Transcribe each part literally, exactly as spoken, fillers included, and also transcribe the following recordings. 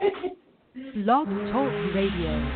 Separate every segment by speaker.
Speaker 1: Blog Talk Radio.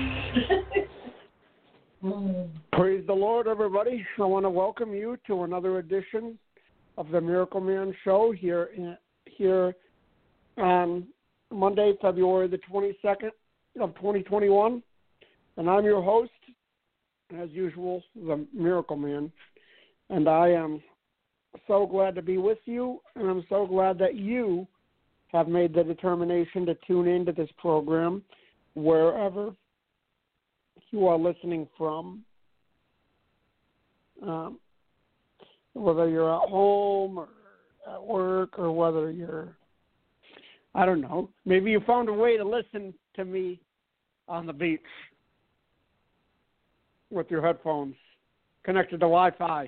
Speaker 2: Praise the Lord, everybody. I want to welcome you to another edition of the Miracle Man Show here in, here on Monday, February the twenty-second of twenty twenty-one. And I'm your host, as usual, the Miracle Man. And I am so glad to be with you, and I'm so glad that you have made the determination to tune into this program wherever you are listening from. Um, whether you're at home or at work or whether you're, I don't know, maybe you found a way to listen to me on the beach with your headphones connected to Wi-Fi.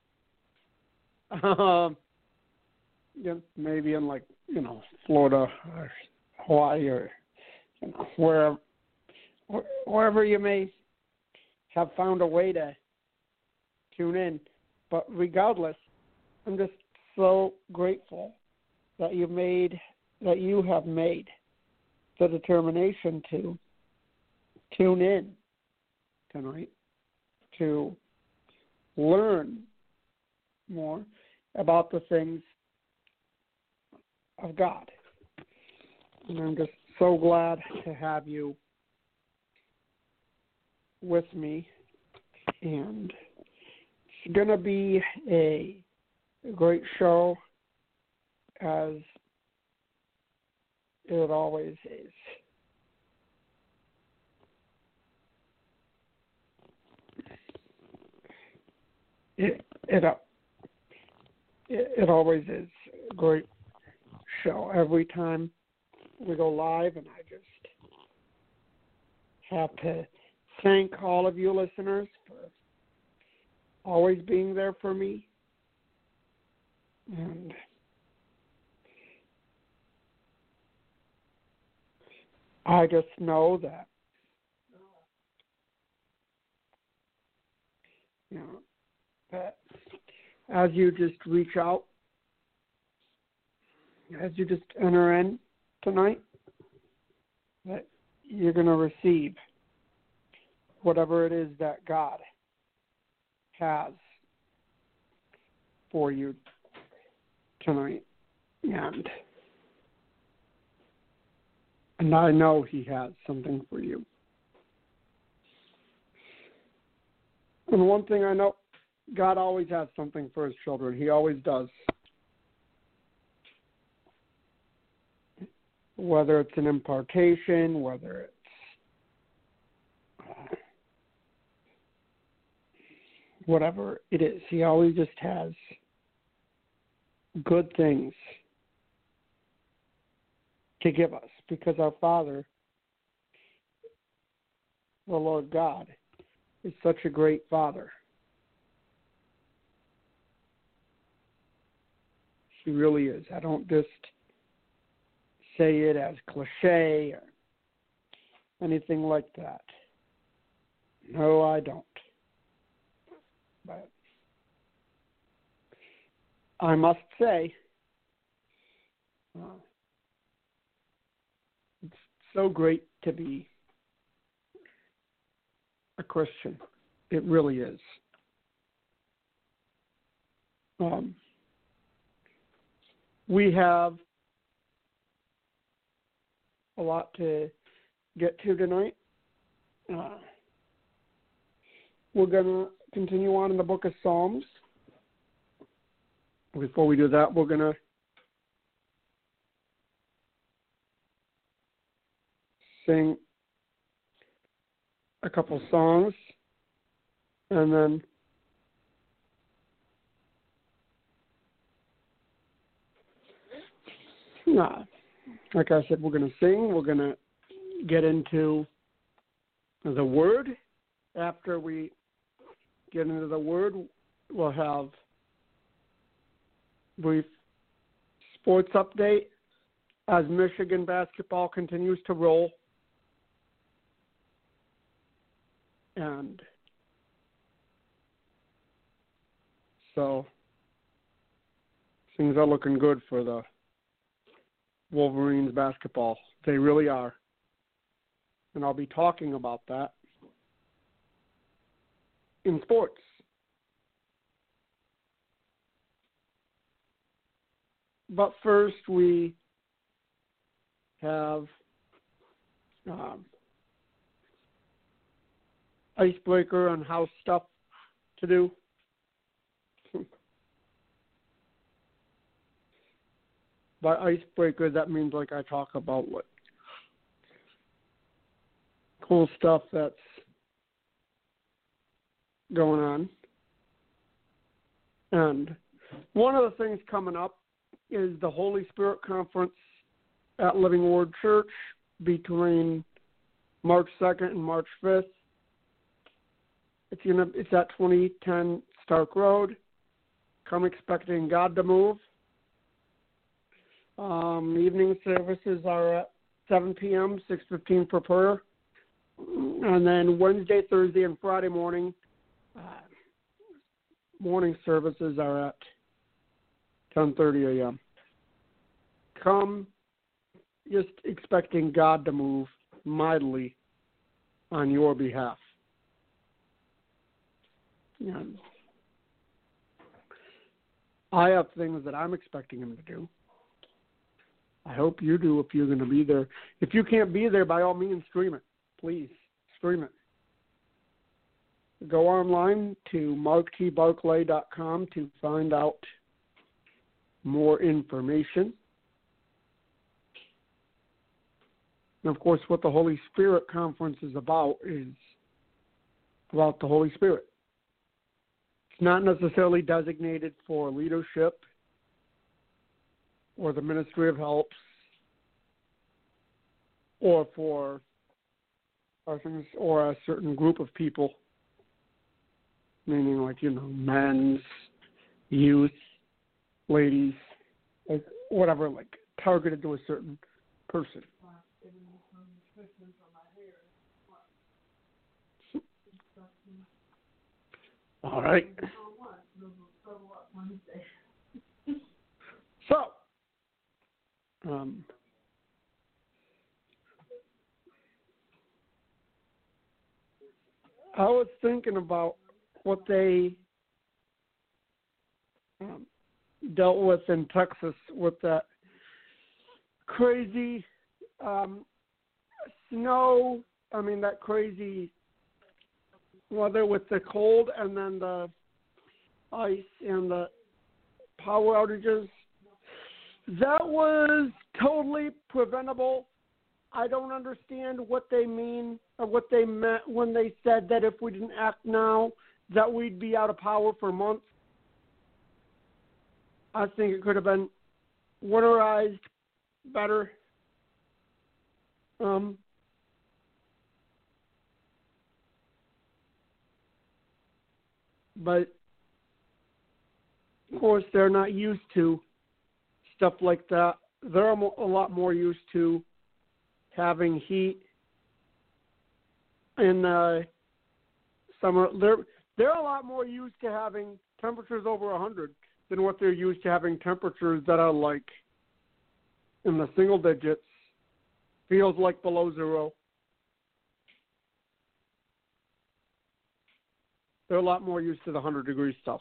Speaker 2: Um, yeah, maybe in like, you know, Florida or Hawaii or, you know, wherever, wherever you may have found a way to tune in. But regardless, I'm just so grateful that you made, that you have made the determination to tune in tonight to learn more about the things of God. And I'm just so glad to have you with me. And it's going to be a great show, as it always is. It, it, it, it always is a great show every time we go live, and I just have to thank all of you listeners for always being there for me. And I just know that, you know, that as you just reach out, as you just enter in tonight, that you're going to receive whatever it is that God has for you tonight. And, and I know He has something for you. And one thing I know, God always has something for His children. He always does. Whether it's an impartation, whether it's uh, whatever it is, He always just has good things to give us, because our Father, the Lord God, is such a great Father. He really is. I don't just say it as cliche or anything like that. No, I don't. But I must say, uh, it's so great to be a Christian. It really is. Um, we have a lot to get to tonight. Uh, we're going to continue on in the book of Psalms. Before we do that, we're going to sing a couple songs, and then nah, like I said, we're going to sing. We're going to get into the Word. After we get into the Word, we'll have a brief sports update as Michigan basketball continues to roll. And so things are looking good for the Wolverines basketball. They really are. And I'll be talking about that in sports. But first, we have um, icebreaker on house stuff to do. By icebreaker, that means like I talk about what cool stuff that's going on. And one of the things coming up is the Holy Spirit Conference at Living Word Church between March second and March fifth. It's gonna it's at twenty ten Stark Road. Come expecting God to move. Um, evening services are at seven p.m., six fifteen for prayer. And then Wednesday, Thursday, and Friday morning, uh, morning services are at ten thirty a.m. Come just expecting God to move mightily on your behalf. And I have things that I'm expecting him to do. I hope you do if you're going to be there. If you can't be there, by all means, stream it. Please, stream it. Go online to mark t barclay dot com to find out more information. And, of course, what the Holy Spirit Conference is about is about the Holy Spirit. It's not necessarily designated for leadership or the Ministry of Helps or for or a certain group of people, meaning like, you know, men's, youth, ladies, like whatever, like targeted to a certain person. All right. So, um, I was thinking about what they um, dealt with in Texas with that crazy um, snow, I mean, that crazy weather with the cold and then the ice and the power outages. That was totally preventable. I don't understand what they mean or what they meant when they said that if we didn't act now, that we'd be out of power for months. I think it could have been winterized better. Um, but, of course, they're not used to stuff like that. They're a, mo- a lot more used to having heat in uh, summer. They're, they're a lot more used to having temperatures over one hundred than what they're used to having temperatures that are like in the single digits, feels like below zero. They're a lot more used to the one hundred degree stuff.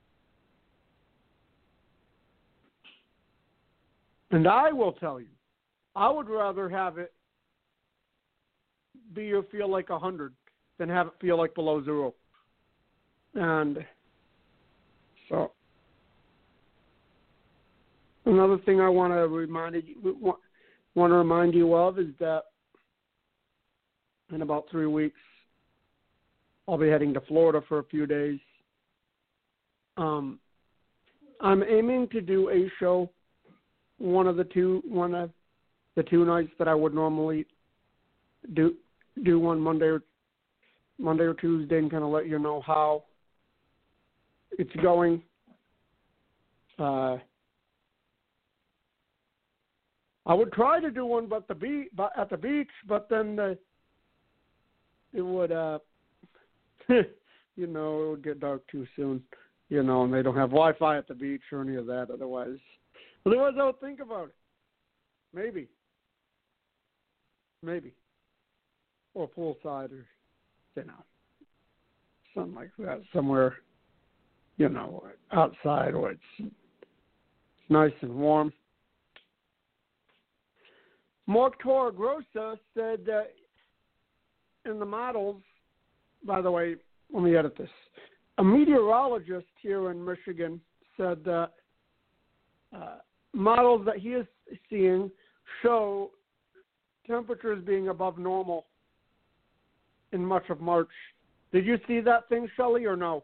Speaker 2: And I will tell you, I would rather have it be or feel like one hundred than have it feel like below zero. And so another thing I want to remind you, want to remind you of is that in about three weeks, I'll be heading to Florida for a few days. Um, I'm aiming to do a show one of the two, one of the two nights that I would normally do, do one Monday or Monday or Tuesday, and kind of let you know how it's going. Uh, I would try to do one, but the beach, but at the beach, but then the, it would, uh, you know, it would get dark too soon, you know, and they don't have Wi-Fi at the beach or any of that. Otherwise, otherwise I would think about it. Maybe. Maybe. Or poolside or, you know, something like that. Somewhere, you know, outside where it's, it's nice and warm. Mark Torregrossa said that in the models, by the way, let me edit this. A meteorologist here in Michigan said that uh, models that he is seeing show temperatures being above normal in much of March. Did you see that thing, Shelley, or no?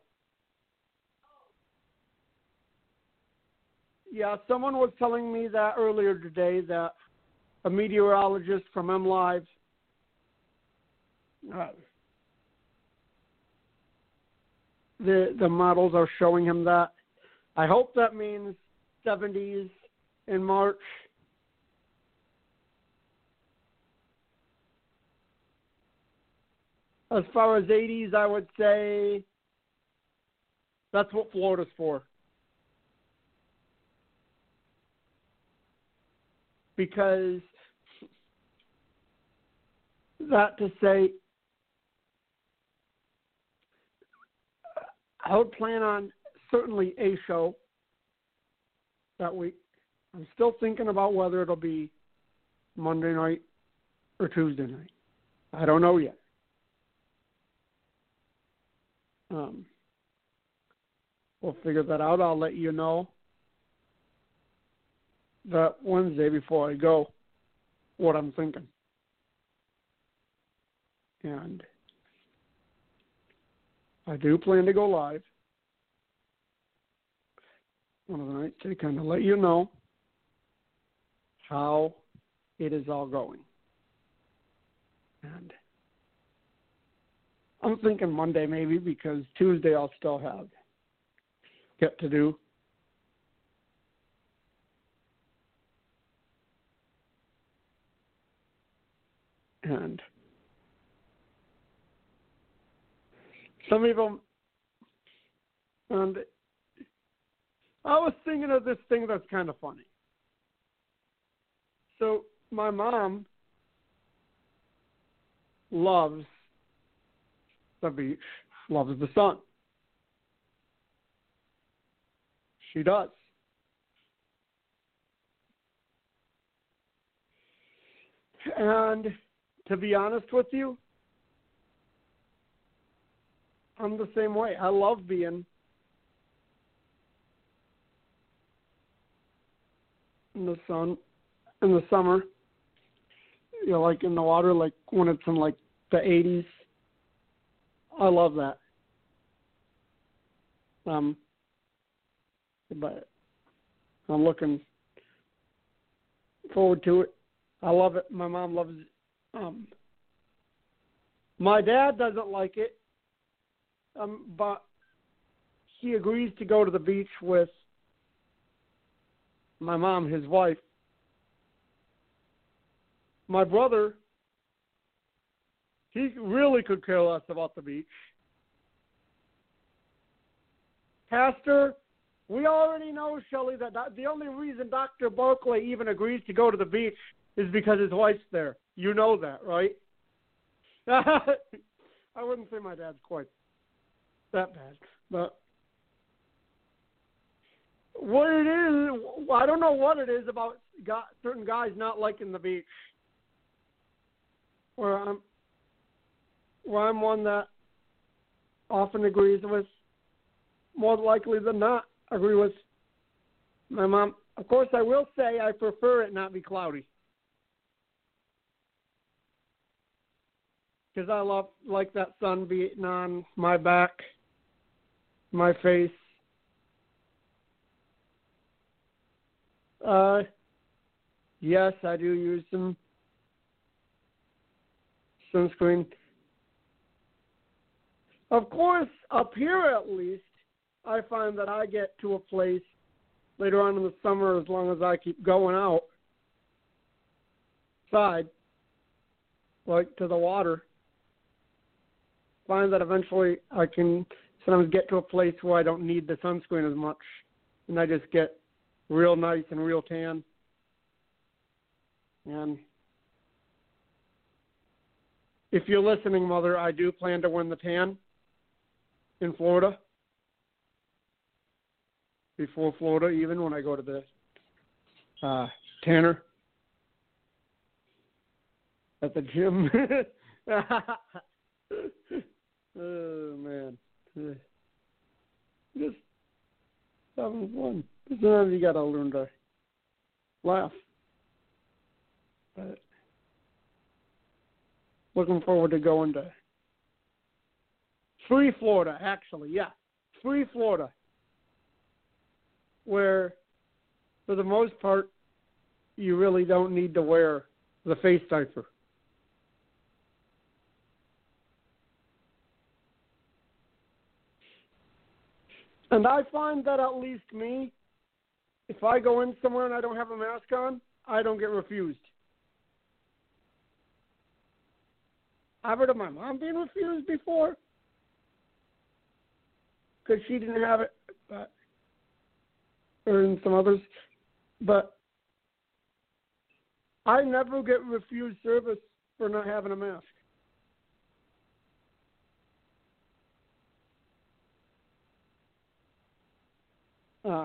Speaker 2: Yeah, someone was telling me that earlier today, that a meteorologist from MLive uh, the the models are showing him that. I hope that means seventies in March. As far as eighties, I would say that's what Florida's for. Because that to say, I would plan on certainly a show that week. I'm still thinking about whether it'll be Monday night or Tuesday night. I don't know yet. Um, we'll figure that out. I'll let you know that Wednesday before I go what I'm thinking. And I do plan to go live one of the nights to kind of let you know how it is all going. And I'm thinking Monday maybe, because Tuesday I'll still have get to do. And some people, and I was thinking of this thing that's kind of funny. So my mom loves the beach, loves the sun. She does. And to be honest with you, I'm the same way. I love being in the sun in the summer. You know, like in the water, like when it's in like the eighties. I love that. Um, but I'm looking forward to it. I love it. My mom loves it. Um, my dad doesn't like it, um, but he agrees to go to the beach with my mom, his wife. My brother, he really could care less about the beach. Pastor, we already know, Shelley, that the only reason Doctor Barkley even agrees to go to the beach is because his wife's there. You know that, right? I wouldn't say my dad's quite that bad, but what it is, I don't know what it is about certain guys not liking the beach. Where I'm, where I'm one that often agrees with, more likely than not, agree with my mom. Of course, I will say I prefer it not be cloudy. Because I love like that sun beating on my back, my face. Uh, yes, I do use some sunscreen. Of course, up here at least, I find that I get to a place later on in the summer, as long as I keep going outside, like to the water, find that eventually I can sometimes get to a place where I don't need the sunscreen as much, and I just get real nice and real tan. And if you're listening, Mother, I do plan to win the tan in Florida. Before Florida, even when I go to the uh, tanner at the gym. Oh, man. Just having fun. Sometimes you got to learn to laugh. But looking forward to going to free Florida, actually. Yeah, free Florida. Where, for the most part, you really don't need to wear the face diaper. And I find that at least me, if I go in somewhere and I don't have a mask on, I don't get refused. I've heard of my mom being refused before because she didn't have it, but, or in some others, but I never get refused service for not having a mask. Uh,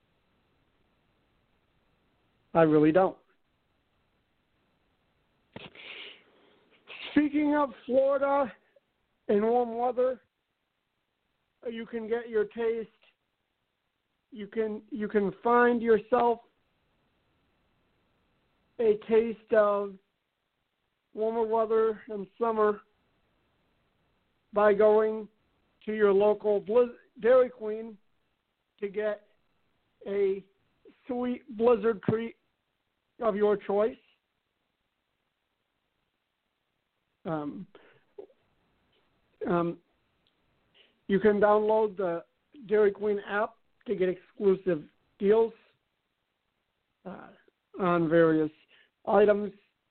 Speaker 2: I really don't. Speaking of Florida and warm weather, you can get your taste. You can you can find yourself a taste of warmer weather and summer by going to your local Blizz- Dairy Queen to get a sweet blizzard treat of your choice. Um, um, you can download the Dairy Queen app to get exclusive deals uh, on various items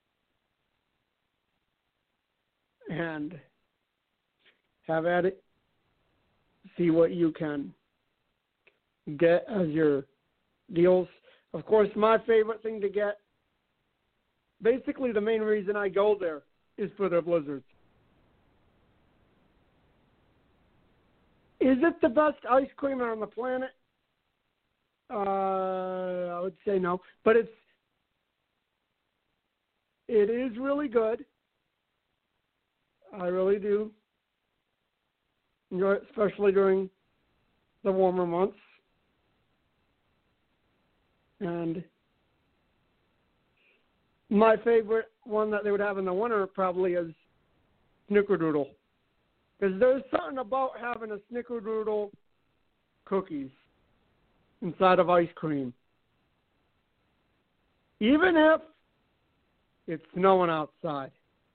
Speaker 2: and have at it. See what you can get as your deals. Of course, my favorite thing to get, basically the main reason I go there, is for their blizzards. Is it the best ice cream on the planet? Uh, I would say no, but it's it is really good. I really do enjoy it, especially during the warmer months. And my favorite one that they would have in the winter probably is Snickerdoodle. Because there's something about having a Snickerdoodle cookies inside of ice cream. Even if it's snowing outside.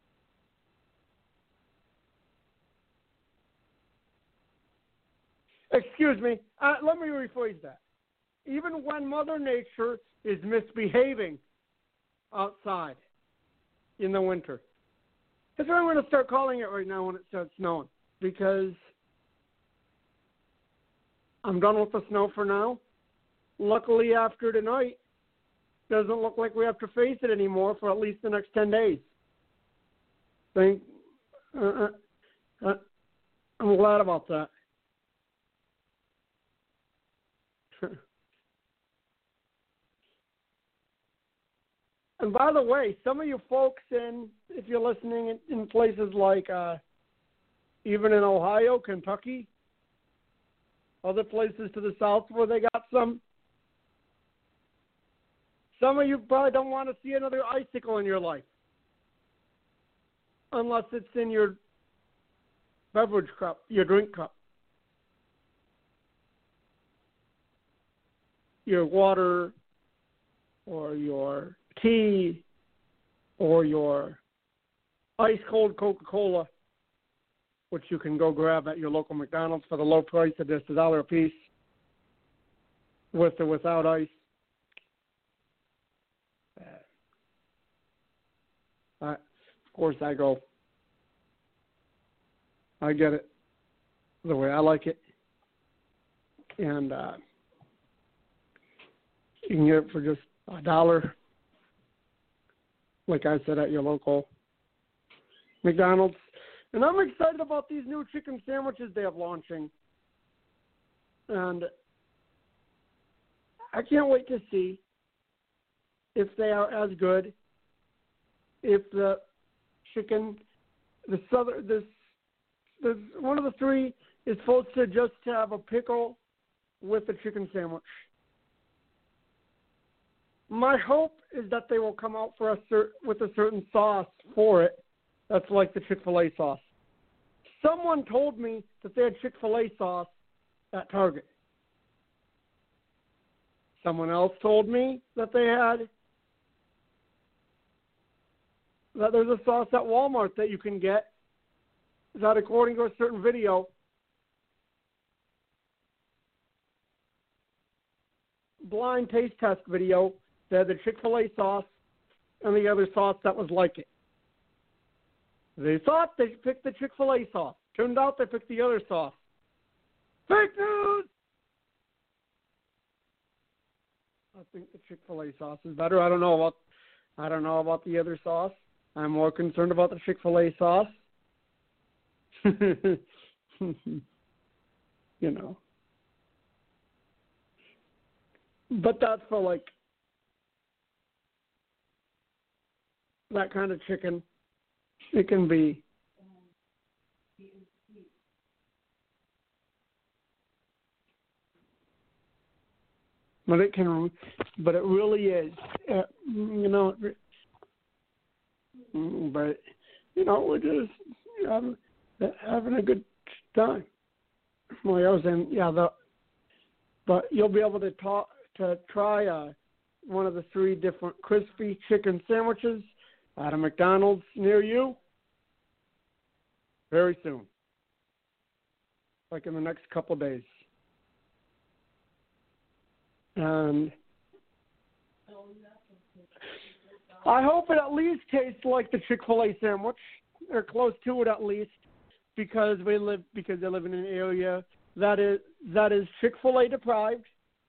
Speaker 2: Excuse me, uh, let me rephrase that. Even when Mother Nature is misbehaving outside in the winter. That's what I'm going to start calling it right now when it starts snowing, because I'm done with the snow for now. Luckily, after tonight, doesn't look like we have to face it anymore for at least the next ten days. Thank, uh, uh, I'm glad about that. And by the way, some of you folks in, if you're listening in, in places like, uh, even in Ohio, Kentucky, other places to the south where they got some, some of you probably don't want to see another icicle in your life. Unless it's in your beverage cup, your drink cup. Your water or your tea or your ice-cold Coca-Cola, which you can go grab at your local McDonald's for the low price of just a dollar a piece, with or without ice. Uh, of course, I go. I get it the way I like it. And uh, you can get it for just a dollar. like I said, at your local McDonald's. And I'm excited about these new chicken sandwiches they have launching. And I can't wait to see if they are as good, if the chicken, the southern, this, this, one of the three is supposed to just have a pickle with the chicken sandwich. My hope is that they will come out for a cer- with a certain sauce for it that's like the Chick-fil-A sauce. Someone told me that they had Chick-fil-A sauce at Target. Someone else told me that they had, that there's a sauce at Walmart that you can get that, according to a certain video, blind taste test video, they had the Chick-fil-A sauce and the other sauce that was like it. They thought they picked the Chick-fil-A sauce. Turned out they picked the other sauce. Fake news! I think the Chick-fil-A sauce is better. I don't know about I don't know about the other sauce. I'm more concerned about the Chick-fil-A sauce. You know. But that's for like that kind of chicken. It can be. But it can, but it really is, uh, you know, but, you know, we're just having, having a good time. Well, I was in, yeah, the, but you'll be able to talk, to try uh, one of the three different crispy chicken sandwiches at a McDonald's near you very soon, like in the next couple of days. And I hope it at least tastes like the Chick-fil-A sandwich, or close to it at least, because we live because they live in an area that is that is Chick-fil-A deprived.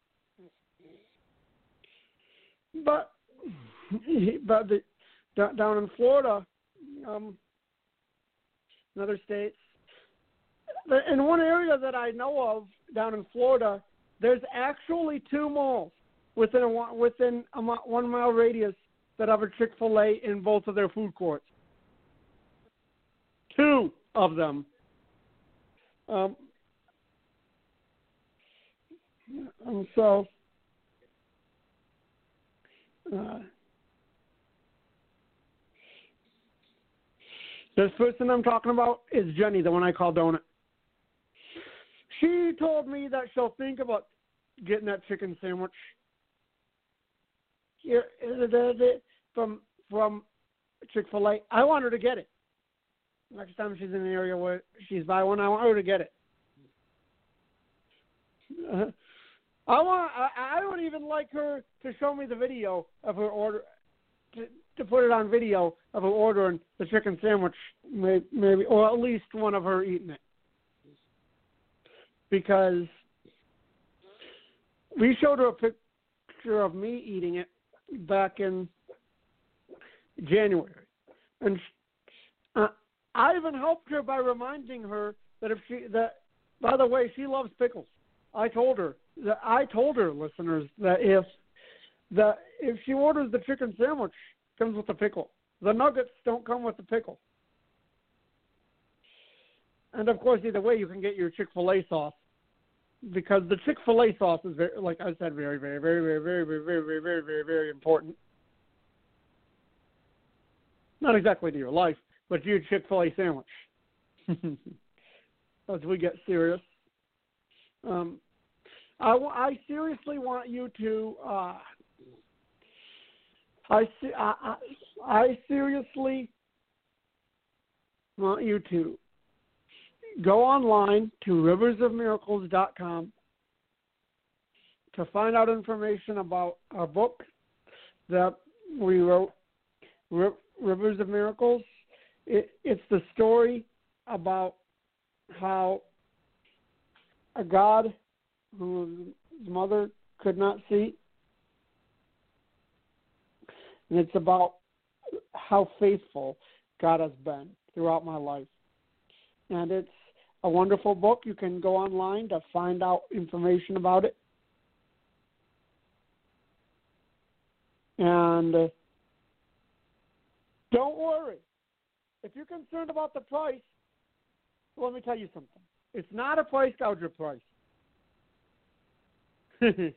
Speaker 2: But but the, down in Florida, um, in other states, in one area that I know of down in Florida, there's actually two malls within a within a one mile radius that have a Chick-fil-A in both of their food courts. Two of them. Um, and so, uh, this person I'm talking about is Jenny, the one I call Donut. She told me that she'll think about getting that chicken sandwich here from from Chick-fil-A. I want her to get it. Next time she's in an area where she's by one, I want her to get it. Uh, I want. I, I would even like her to show me the video of her order, to, to put it on video of her ordering the chicken sandwich, maybe, maybe, or at least one of her eating it. Because we showed her a picture of me eating it back in January, and uh, I even helped her by reminding her that if she that by the way she loves pickles. I told her that I told her listeners that if that if she orders the chicken sandwich, it comes with a pickle. The nuggets don't come with the pickle. And of course, either way, you can get your Chick-fil-A sauce, because the Chick-fil-A sauce is very, like I said, very, very, very, very, very, very, very, very, very, very, very important. Not exactly to your life, but to your Chick-fil-A sandwich. As we get serious, um, I, I seriously want you to. Uh, I, I I seriously want you to go online to rivers of miracles dot com to find out information about our book that we wrote, Rivers of Miracles. It, it's the story about how a God whose mother could not see, and it's about how faithful God has been throughout my life. And it's a wonderful book. You can go online to find out information about it. And uh, don't worry. If you're concerned about the price, let me tell you something. It's not a price gouger price. you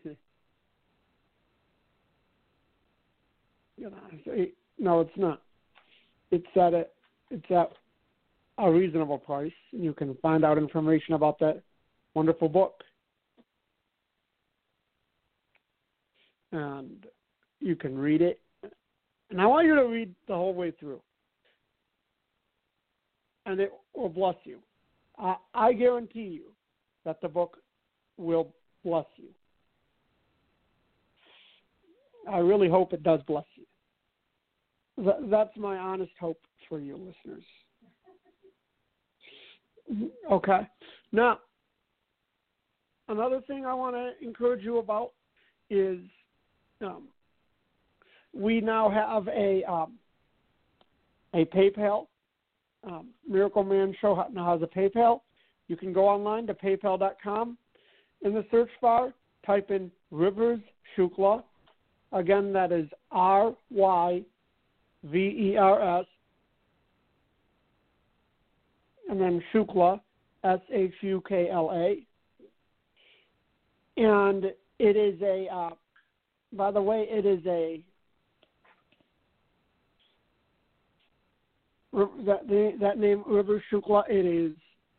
Speaker 2: know, no, it's not. It's at a, it's at a reasonable price. You can find out information about that wonderful book. And you can read it. And I want you to read the whole way through. And it will bless you. I, I guarantee you that the book will bless you. I really hope it does bless you. That, that's my honest hope for you listeners. Okay. Now, another thing I want to encourage you about is um, we now have a um, a PayPal. Um, Miracle Man Show now has a PayPal. You can go online to paypal dot com. In the search bar, type in Rivers Shukla. Again, that is R Y V E R S. And then Shukla, S H U K L A. And it is a, uh, by the way, it is a, that, the, that name, River Shukla, it is,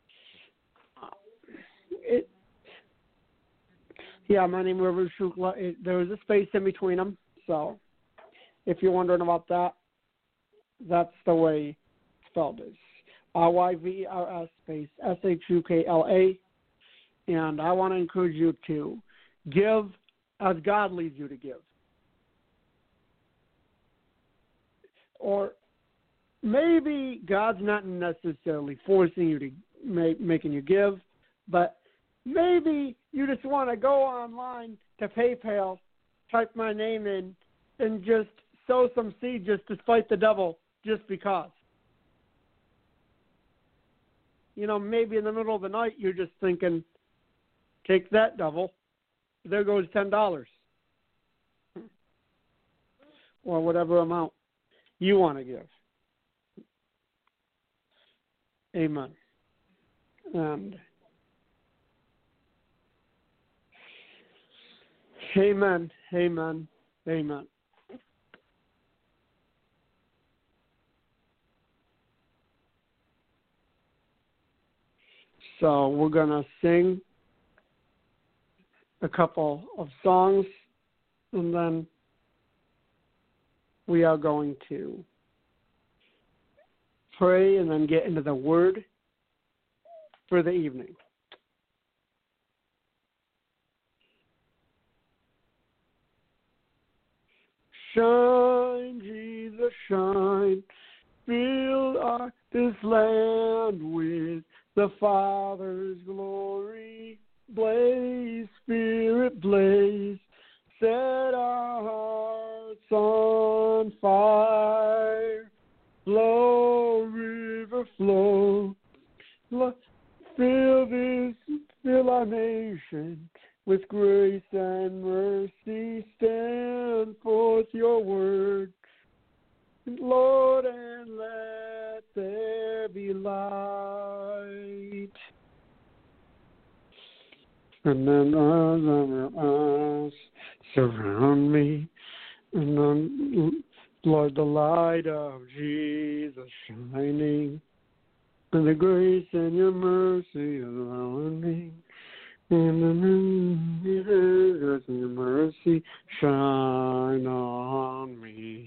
Speaker 2: it, yeah, my name, River Shukla. It, there is a space in between them. So if you're wondering about that, that's the way it's spelled is. R Y V E R S space S H U K L A. And I want to encourage you to give as God leads you to give. Or maybe God's not necessarily forcing you to make, making you give, but maybe you just want to go online to PayPal, type my name in, and just sow some seed just to spite the devil just because. You know, maybe in the middle of the night you're just thinking, take that, devil. There goes ten dollars. Or whatever amount you want to give. Amen. And amen, amen, amen. So we're going to sing a couple of songs, and then we are going to pray and then get into the Word for the evening. Shine, Jesus, shine, fill our, this land with the Father's glory. Blaze, Spirit, blaze, set our hearts on fire. Flow, river, flow, fill this, fill our nation with grace and mercy. Stand forth your word, Lord, and let there be light. And then eyes surround me, and then, Lord, the light of Jesus shining, and the grace and your mercy surrounding, and the grace and your mercy shine on me,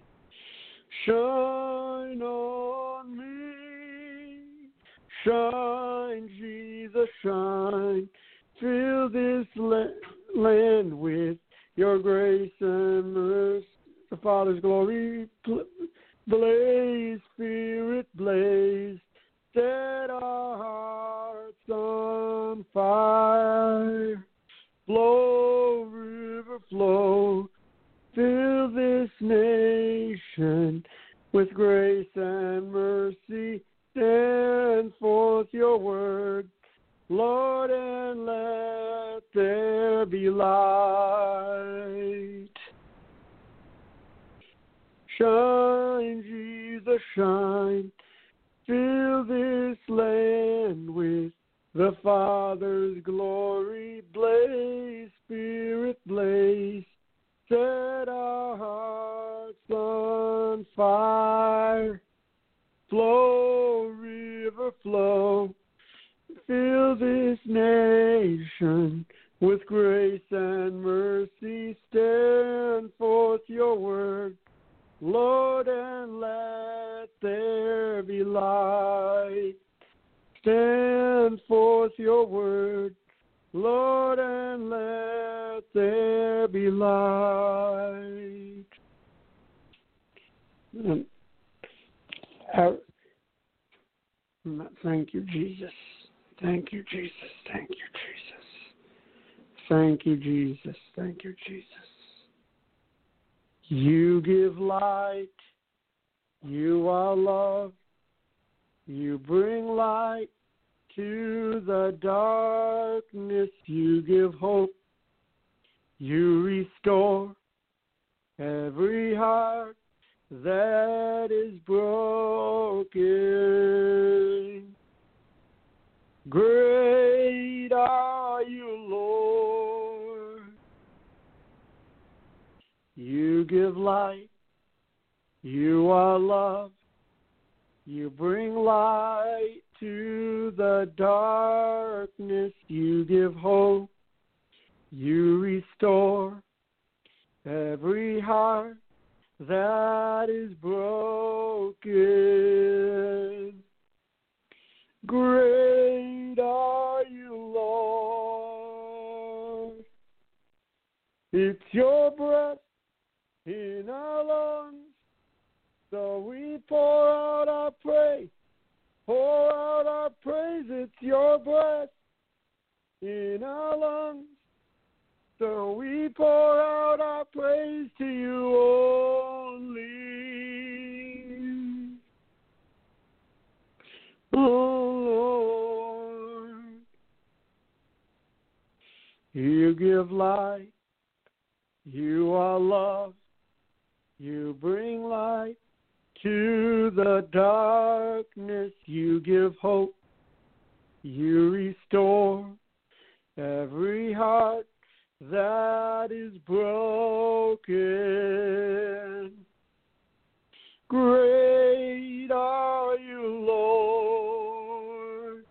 Speaker 2: shine on me, shine, Jesus, shine. Fill this land with your grace and mercy, the Father's glory. Blaze, Spirit, blaze, set our hearts on fire. Flow, river, flow, fill this nation mercy. Send forth your word, Lord, and let there be light. Shine, Jesus, shine. Fill this land with the Father's glory. Blaze, Spirit, blaze. Set our hearts on fire. Flow, river, flow. Fill this nation with grace and mercy. Stand forth your word, Lord, and let there be light. Stand forth your word, Lord, and let there be light. And, uh, thank you, Jesus. Thank you, Jesus. Thank you, Jesus. Thank you, Jesus. Thank you, Jesus. You give light. You are love. You bring light to the darkness. You give hope. You restore every heart that is broken. Great are you, Lord. You give light. You are love. You bring light to the darkness. You give hope. You restore every heart that is broken. Great are you, Lord. It's your breath in our lungs, so we pour out our praise. Pour out our praise. It's your breath in our lungs, so we pour out our praise to you only. Oh, Lord, you give light. You are love. You bring light to the darkness. You give hope. You restore every heart that is broken. Great are you, Lord.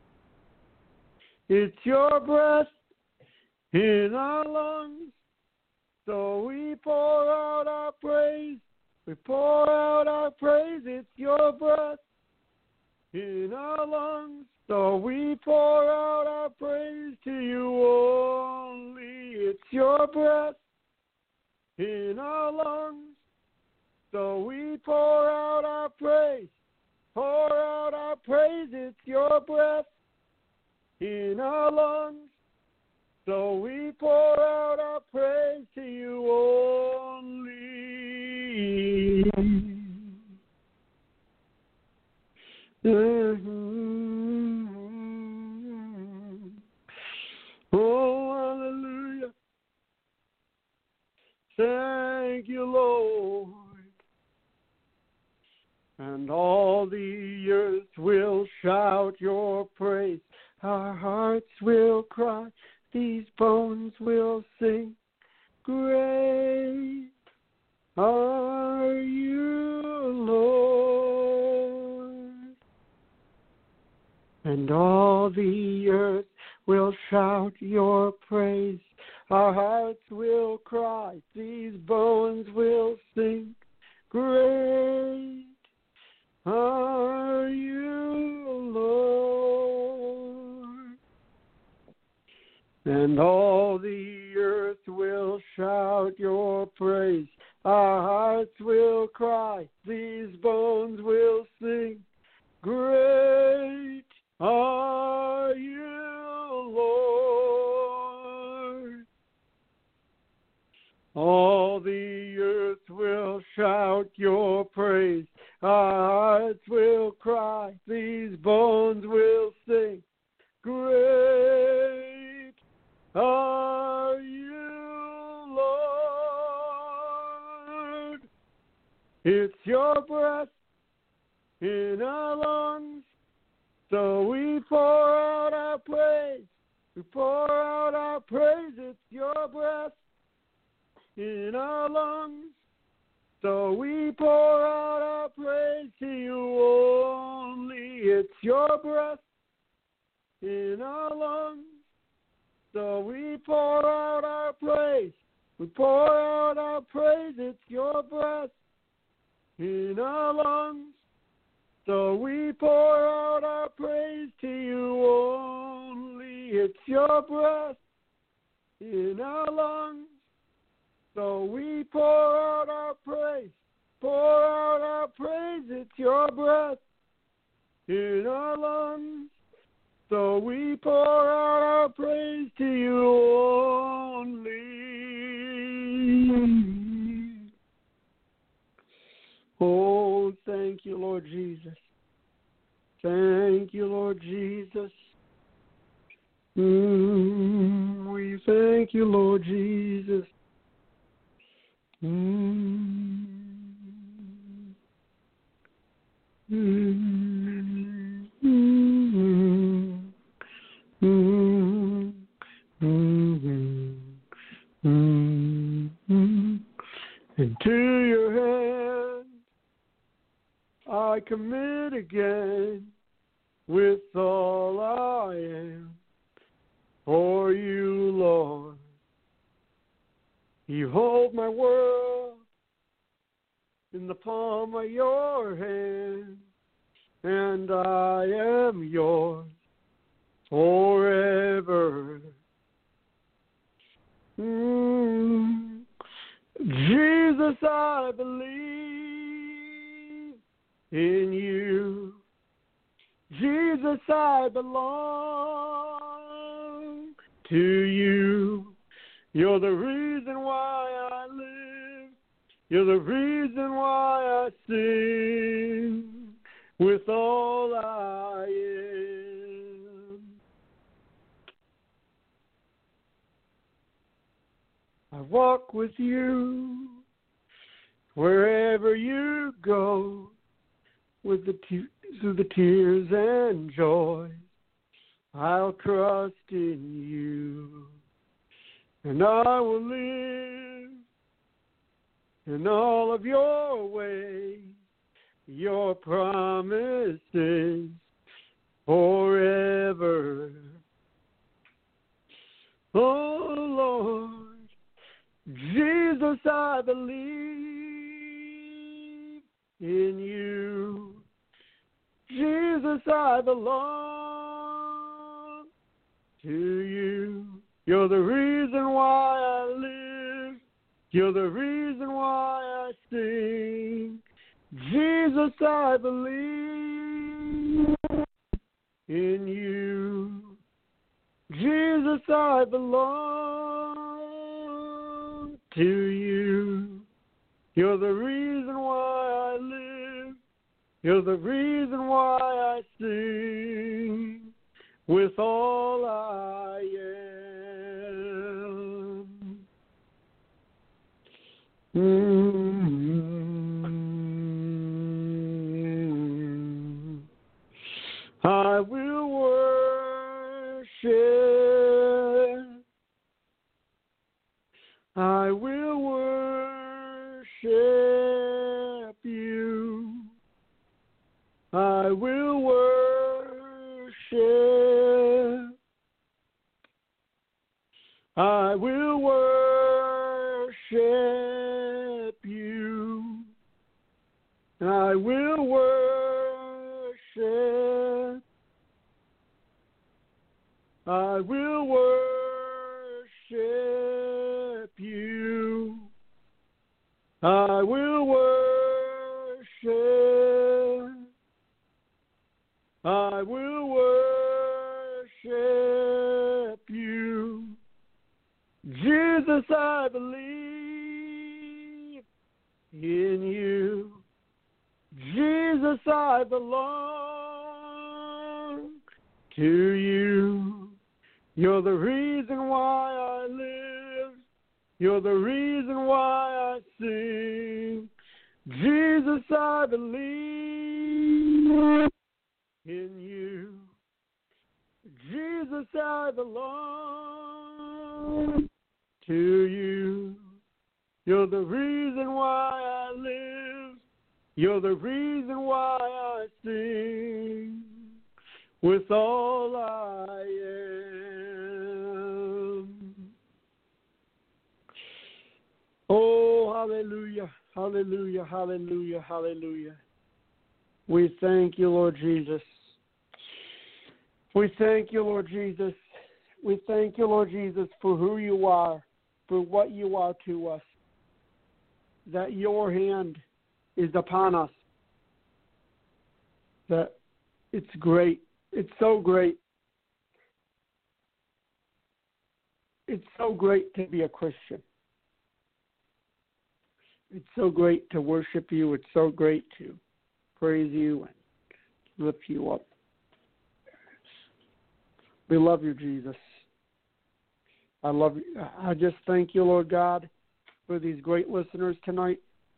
Speaker 2: It's your breath in our lungs, so we pour out our praise. We pour out our praise. It's your breath in our lungs, so we pour out our praise to you only. It's your breath in our lungs, so we pour out our praise. Pour out our praise. It's your breath in our lungs, so we pour out our praise to you only. Mm-hmm. Oh, hallelujah. Thank you, Lord. And all the earth will shout your praise. Our hearts will cry. These bones will sing. Great are you, Lord. And all the earth will shout your praise. Our hearts will cry. These bones will sing. Great are you, Lord. And all the earth will shout your praise. Our hearts will cry. These bones will sing. Great are you, Lord. All the earth will shout your praise. Our hearts will will cry, these bones will sing. Great are you, Lord. It's your breath in our lungs, so we pour out our praise. We pour out our praise. It's your breath in our lungs, so we pour out our praise to you only. It's your breath in our lungs, so we pour out our praise. We pour out our praise. It's your breath in our lungs, so we pour out our praise to you only. It's your breath in our lungs, so we pour out our praise. Pour out our praise. It's your breath in our lungs, so we pour out our praise to you only. Oh, thank you, Lord Jesus. Thank you, Lord Jesus. Mm, we thank you, Lord Jesus. Mm. Mm. Mm. Mm. Mm. Mm. Mm. Into your hands I commit again, with all I am, for you, Lord. You hold my world in the palm of your hand, and I am yours forever. Mm. Jesus, I believe in you. Jesus, I belong to you. You're the reason why I live. You're the reason why I sing with all I am. I walk with you wherever you go, with the te- through the tears and joy. I'll trust in you, and I will live in all of your ways, your promises forever. Oh, Lord, Jesus, I believe in you. Jesus, I belong to you. You're the reason why I live. You're the reason why I sing. Jesus, I believe in you. Jesus, I belong to you. You're the reason why I live. You're the reason why I sing with all I am. Mm-hmm. I will worship. I will worship you. I will worship. I will worship you. I will worship. I will worship you. I will worship. I will worship you. Jesus, I believe in you. Jesus, I belong to you. You're the reason why I live. You're the reason why I sing. Jesus, I believe in you. Jesus, I belong to you. You're the reason why I live. You're the reason why I sing with all I am. Oh, hallelujah, hallelujah, hallelujah, hallelujah. We thank you, Lord Jesus. We thank you, Lord Jesus. We thank you, Lord Jesus, for who you are, for what you are to us, that your hand is upon us, that it's great. It's so great. It's so great to be a Christian. It's so great to worship you. It's so great to praise you and lift you up. We love you, Jesus. I love you. I just thank you, Lord God, for these great listeners tonight.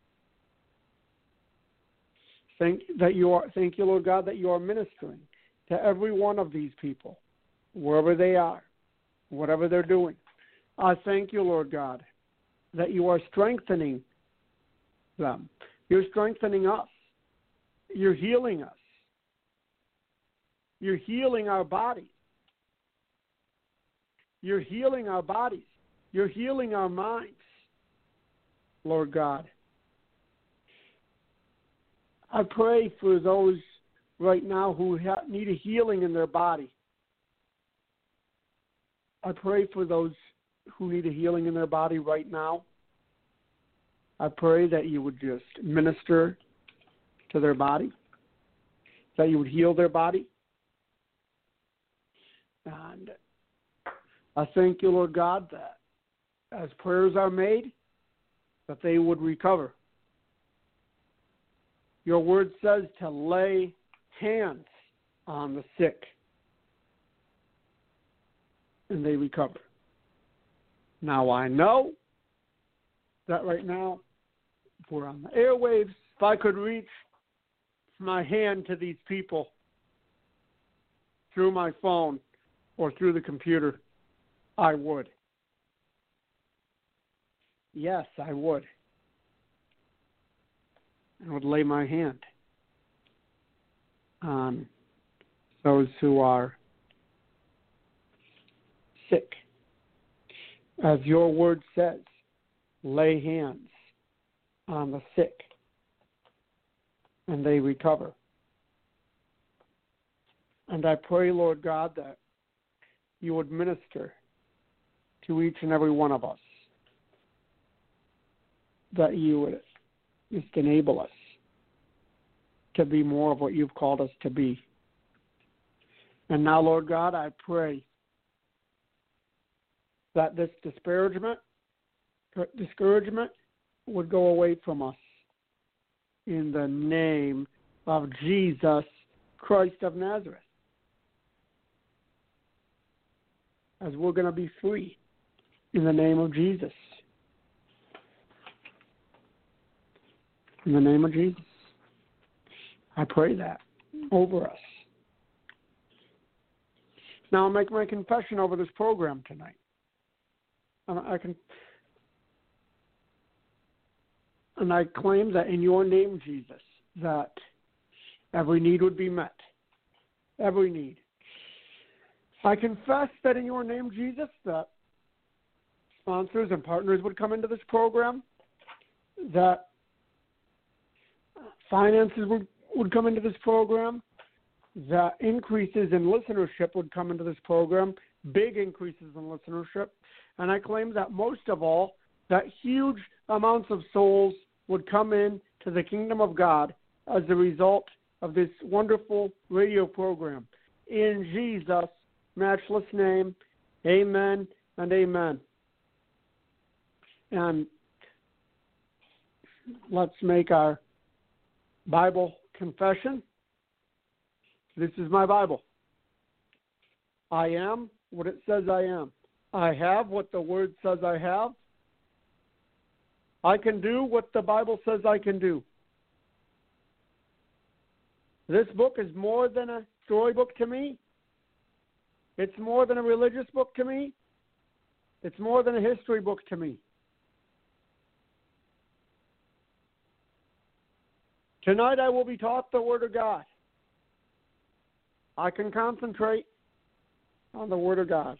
Speaker 2: Thank that you are. Thank you, Lord God, that you are ministering to every one of these people, wherever they are, whatever they're doing. I thank you, Lord God, that you are strengthening them. You're strengthening us. You're healing us. You're healing our bodies. You're healing our bodies. You're healing our minds, Lord God. I pray for those right now who ha- need a healing in their body. I pray for those who need a healing in their body right now. I pray that you would just minister to their body, that you would heal their body. And I thank you, Lord God, that as prayers are made, that they would recover. Your word says to lay hands on the sick, and they recover. Now I know that right now, if we're on the airwaves, if I could reach my hand to these people through my phone or through the computer, I would. Yes, I would. I would lay my hand on those who are sick. As your word says, lay hands on the sick and they recover. And I pray, Lord God, that you would minister to each and every one of us, that you would just enable us to be more of what you've called us to be. And now, Lord God, I pray that this disparagement, discouragement would go away from us in the name of Jesus Christ of Nazareth. As we're going to be free in the name of Jesus. In the name of Jesus. I pray that over us. Now I'll make my confession over this program tonight. I can, and I claim that in your name, Jesus, that every need would be met. Every need. I confess that in your name, Jesus, that sponsors and partners would come into this program, that finances would, would come into this program, that increases in listenership would come into this program, big increases in listenership, and I claim that most of all, that huge amounts of souls would come in to the kingdom of God as a result of this wonderful radio program. In Jesus' matchless name, amen and amen. And let's make our Bible confession. This is my Bible. I am what it says I am. I have what the Word says I have. I can do what the Bible says I can do. This book is more than a storybook to me. It's more than a religious book to me. It's more than a history book to me. Tonight I will be taught the Word of God. I can concentrate on the Word of God.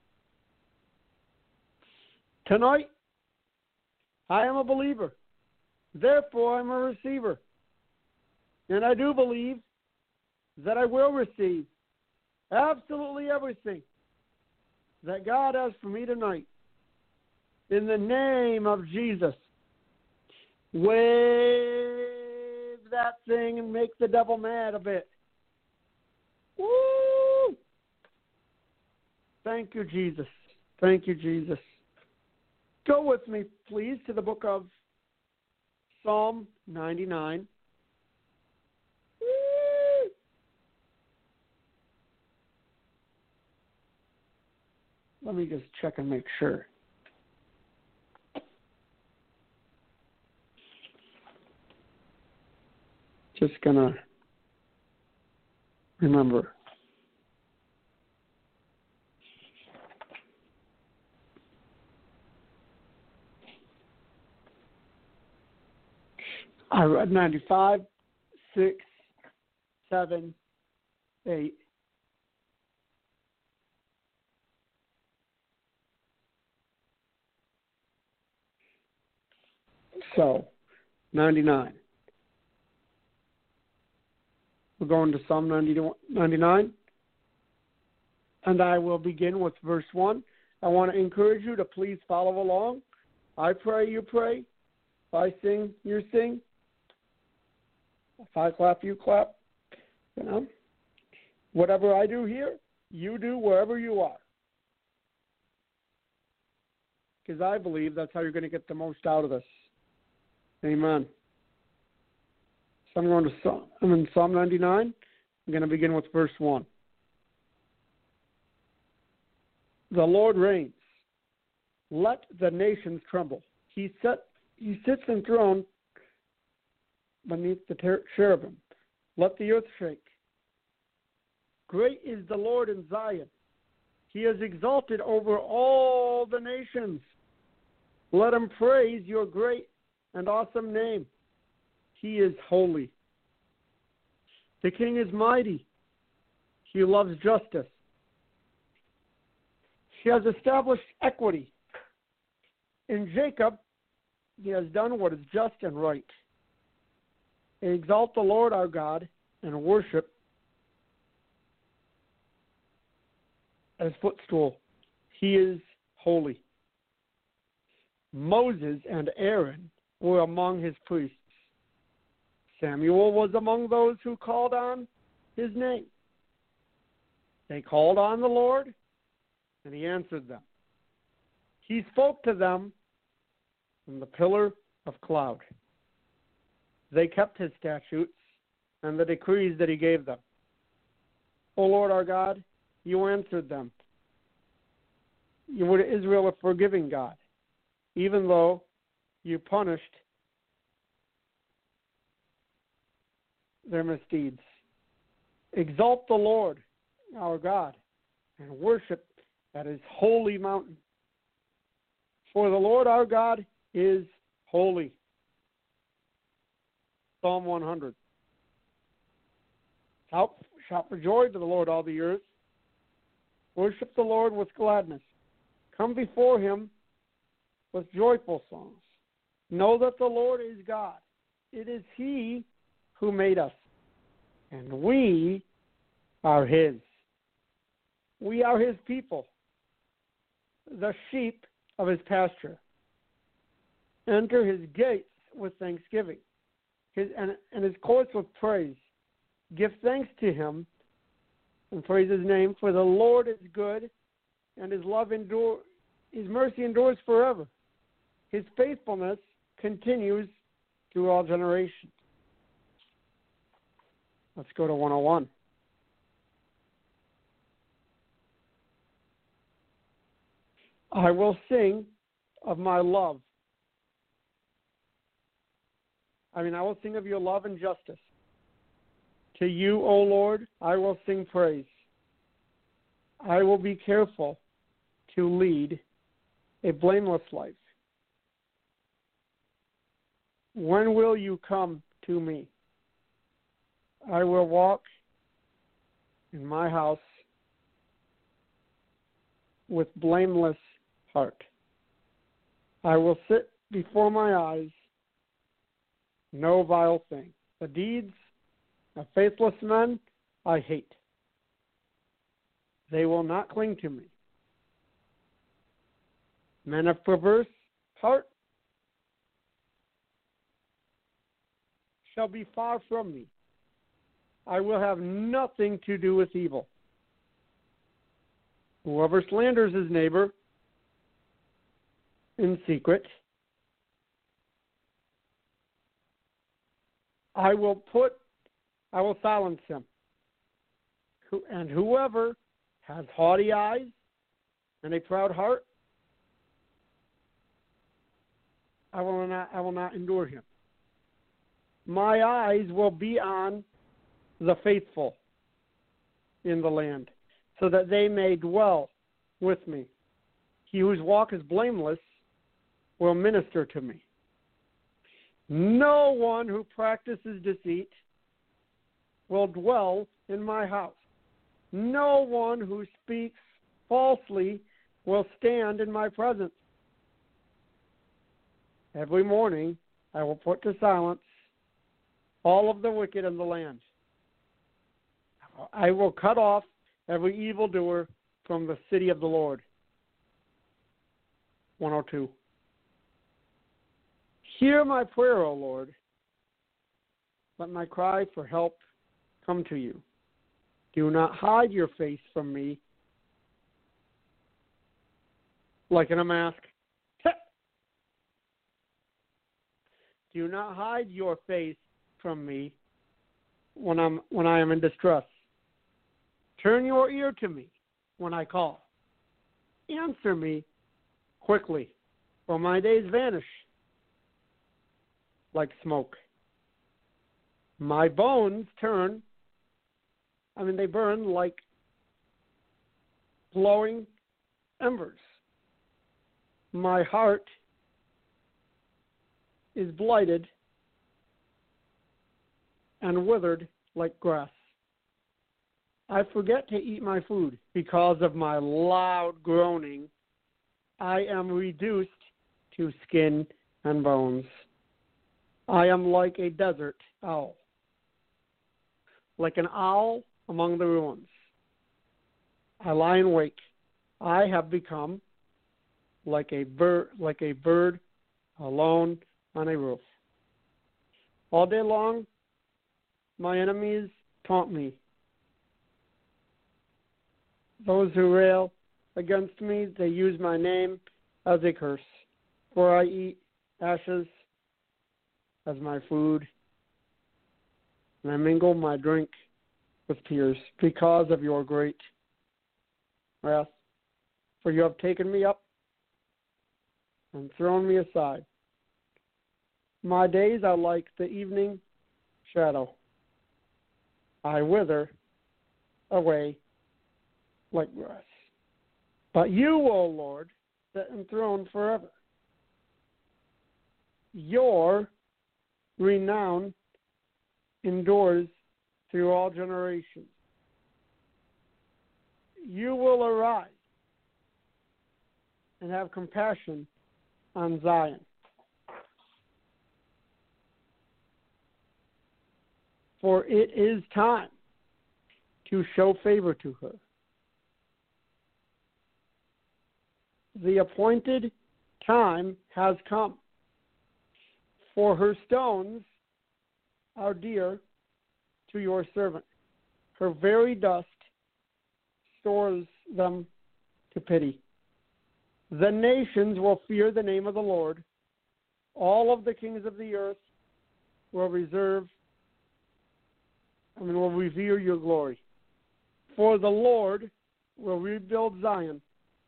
Speaker 2: Tonight, I am a believer. Therefore, I'm a receiver. And I do believe that I will receive absolutely everything that God has for me tonight. In the name of Jesus. Wave that thing and make the devil mad a bit. Woo! Thank you, Jesus. Thank you, Jesus. Go with me, please, to the book of Psalm ninety-nine. Woo! Let me just check and make sure. Just gonna remember. I read ninety-five, six, seven, eight. So, ninety-nine. We're going to Psalm ninety-nine. And I will begin with verse one. I want to encourage you to please follow along. I pray, you pray. If I sing, you sing. If I clap, you clap. You know, whatever I do here, you do wherever you are. Because I believe that's how you're going to get the most out of this. Amen. So I'm going to Psalm, I'm in Psalm ninety-nine. I'm going to begin with verse one. The Lord reigns. Let the nations tremble. He set, he sits enthroned beneath the ter- cherubim. Let the earth shake. Great is the Lord in Zion. He is exalted over all the nations. Let him praise your great and awesome name. He is holy. The King is mighty. He loves justice. He has established equity. In Jacob, he has done what is just and right. Exalt the Lord our God and worship at his footstool. He is holy. Moses and Aaron were among his priests. Samuel was among those who called on his name. They called on the Lord, and he answered them. He spoke to them from the pillar of cloud. They kept his statutes and the decrees that he gave them. O Lord our God, you answered them. You were to Israel a forgiving God, even though you punished their misdeeds. Exalt the Lord our God and worship at his holy mountain. For the Lord our God is holy. Psalm one hundred. Shout, shout for joy to the Lord, all the earth. Worship the Lord with gladness. Come before him with joyful songs. Know that the Lord is God. It is he who made us, and we are his. We are his people, the sheep of his pasture. Enter his gates with thanksgiving, his, and, and his courts with praise. Give thanks to him and praise his name, for the Lord is good, and his love endure, his mercy endures forever. His faithfulness continues through all generations. Let's go to one oh one. I will sing of my love. I mean, I will sing of your love and justice. To you, O Lord, I will sing praise. I will be careful to lead a blameless life. When will you come to me? I will walk in my house with blameless heart. I will sit before my eyes no vile thing. The deeds of faithless men I hate. They will not cling to me. Men of perverse heart shall be far from me. I will have nothing to do with evil. Whoever slanders his neighbor in secret, I will put, I will silence him. And whoever has haughty eyes and a proud heart, I will not, I will not endure him. My eyes will be on the faithful in the land, so that they may dwell with me. He whose walk is blameless will minister to me. No one who practices deceit will dwell in my house. No one who speaks falsely will stand in my presence. Every morning I will put to silence all of the wicked in the land. I will cut off every evildoer from the city of the Lord. one oh two. Hear my prayer, O Lord. Let my cry for help come to you. Do not hide your face from me like in a mask. Do not hide your face from me when I'm when I am in distress. Turn your ear to me when I call. Answer me quickly, for my days vanish like smoke. My bones turn, I mean, they burn like glowing embers. My heart is blighted and withered like grass. I forget to eat my food because of my loud groaning. I am reduced to skin and bones. I am like a desert owl, like an owl among the ruins. I lie and wake. I have become like a bird, like a bird alone on a roof. All day long, my enemies taunt me. Those who rail against me, they use my name as a curse. For I eat ashes as my food, and I mingle my drink with tears because of your great wrath. For you have taken me up and thrown me aside. My days are like the evening shadow. I wither away like grass. But you, O Lord, sit enthroned forever. Your renown endures through all generations. You will arise and have compassion on Zion. For it is time to show favor to her. The appointed time has come, for her stones are dear to your servant. Her very dust stores them to pity. The nations will fear the name of the Lord. All of the kings of the earth will reserve and will reveal your glory. For the Lord will rebuild Zion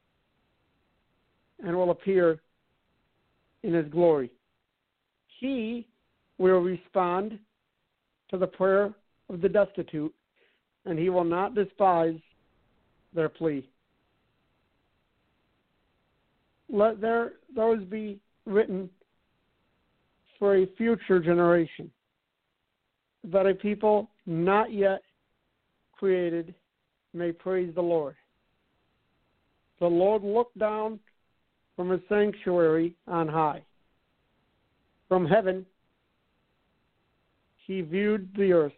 Speaker 2: and will appear in his glory. He will respond to the prayer of the destitute, and he will not despise their plea. Let there those be written for a future generation, that a people not yet created may praise the Lord. The Lord looked down from his sanctuary on high. From heaven, he viewed the earth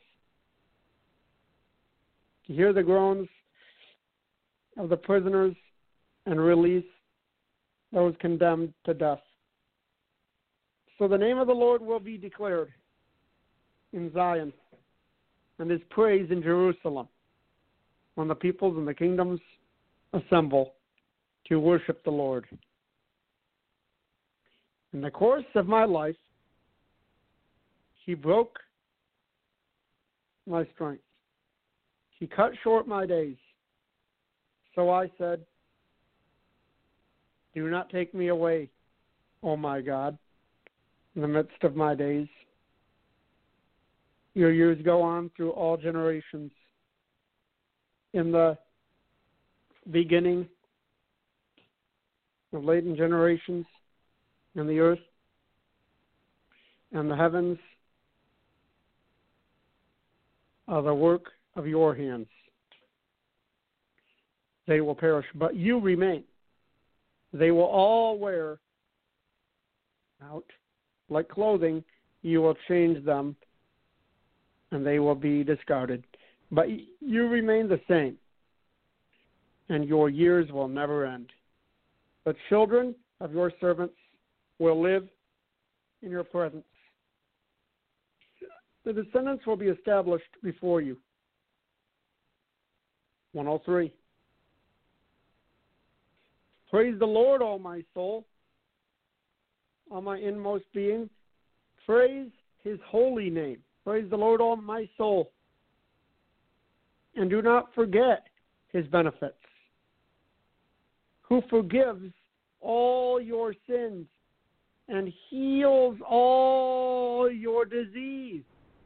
Speaker 2: to hear the groans of the prisoners and release those condemned to death. So the name of the Lord will be declared in Zion, and his praise in Jerusalem, when the peoples and the kingdoms assemble to worship the Lord. In the course of my life, he broke my strength. He cut short my days. So I said, do not take me away, O my God, in the midst of my days. Your years go on through all generations. In the beginning of latent generations, in the earth and the heavens are the work of your hands. They will perish, but you remain. They will all wear out like clothing. You will change them, and they will be discarded. But you remain the same, and your years will never end. The children of your servants will live in your presence. The descendants will be established before you. one oh three. Praise the Lord, O my soul, all my inmost being. Praise his holy name. Praise the Lord, O my soul. And do not forget his benefits, who forgives all your sins and heals all your disease.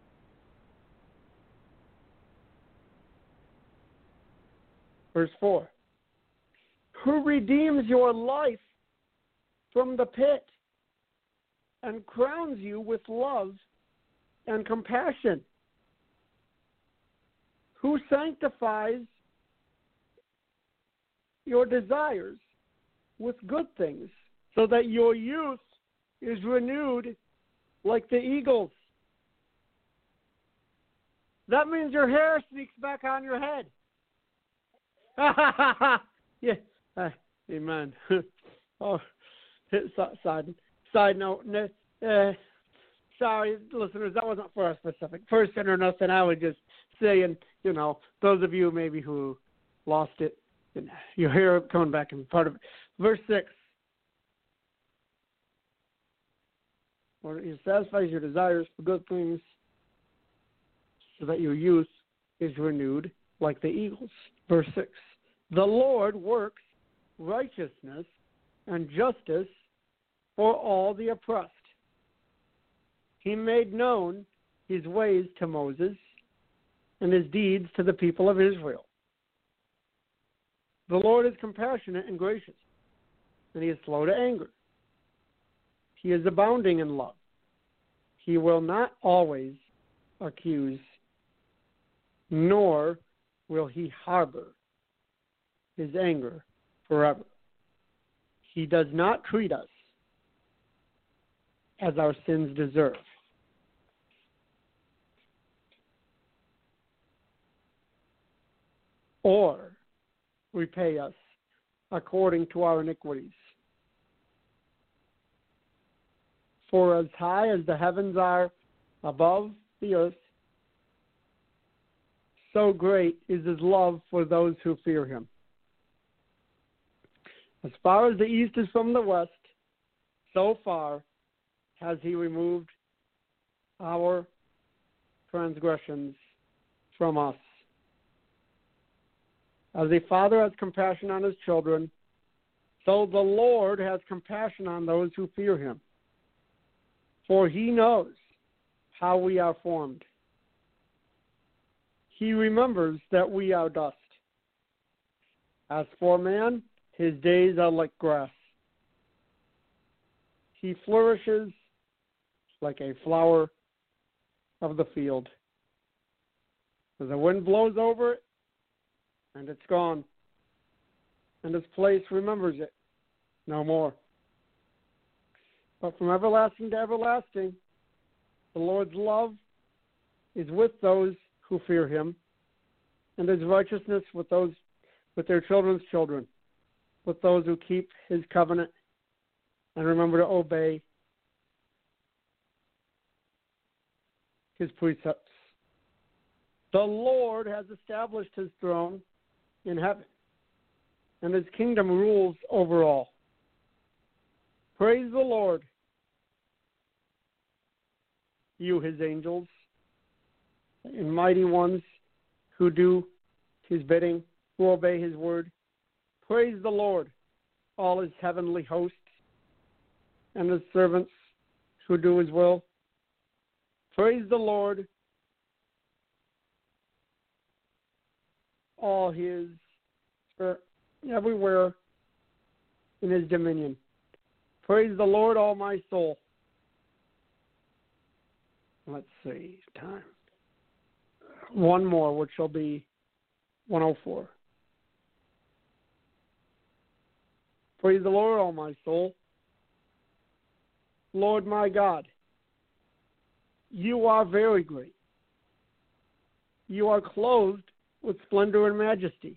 Speaker 2: Verse four. Who redeems your life from the pit and crowns you with love and compassion. Who sanctifies your desires with good things, so that your youth is renewed like the eagles. That means your hair sneaks back on your head. Yeah, uh, amen. Oh, side side note. Uh, sorry, listeners, that wasn't for a specific person or nothing. I was just saying, you know, those of you maybe who lost it, your hair coming back and part of it. Verse six. Or he satisfies your desires for good things, so that your youth is renewed like the eagles. Verse six. The Lord works righteousness and justice for all the oppressed. He made known his ways to Moses and his deeds to the people of Israel. The Lord is compassionate and gracious, and he is slow to anger. He is abounding in love. He will not always accuse, nor will he harbor his anger forever. He does not treat us as our sins deserve. Or repay us according to our iniquities. For as high as the heavens are above the earth, so great is his love for those who fear him. As far as the east is from the west, so far has he removed our transgressions from us. As a father has compassion on his children, so the Lord has compassion on those who fear him. For he knows how we are formed. He remembers that we are dust. As for man, his days are like grass. He flourishes like a flower of the field. The wind blows over it, and it's gone, and its place remembers it no more. But from everlasting to everlasting, the Lord's love is with those who fear him, and his righteousness with those with their children's children, with those who keep his covenant and remember to obey his precepts. The Lord has established his throne in heaven, and his kingdom rules over all. Praise the Lord, you his angels, and mighty ones who do his bidding, who obey his word. Praise the Lord, all his heavenly hosts, and his servants who do his will. Praise the Lord, all his, for everywhere in his dominion. Praise the Lord, all my soul. Let's see, time. One more, which will be one oh four. Praise the Lord, all my soul. Lord my God, you are very great. You are clothed with splendor and majesty.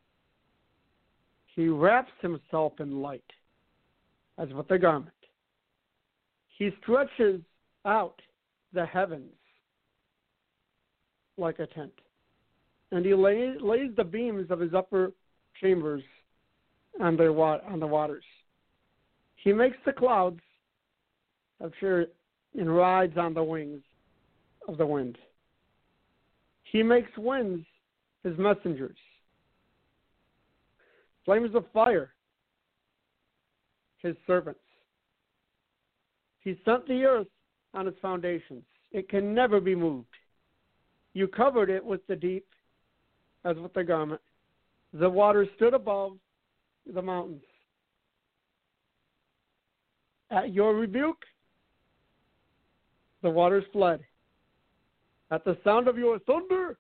Speaker 2: He wraps himself in light as with a garment. He stretches out the heavens like a tent, and he lay, lays the beams of his upper chambers on, their, on the waters. He makes the clouds appear and rides on the wings of the wind. He makes winds his messengers, flames of fire his servants. He sent the earth on its foundations. It can never be moved. You covered it with the deep as with a garment. The waters stood above the mountains. At your rebuke, the waters fled. At the sound of your thunder,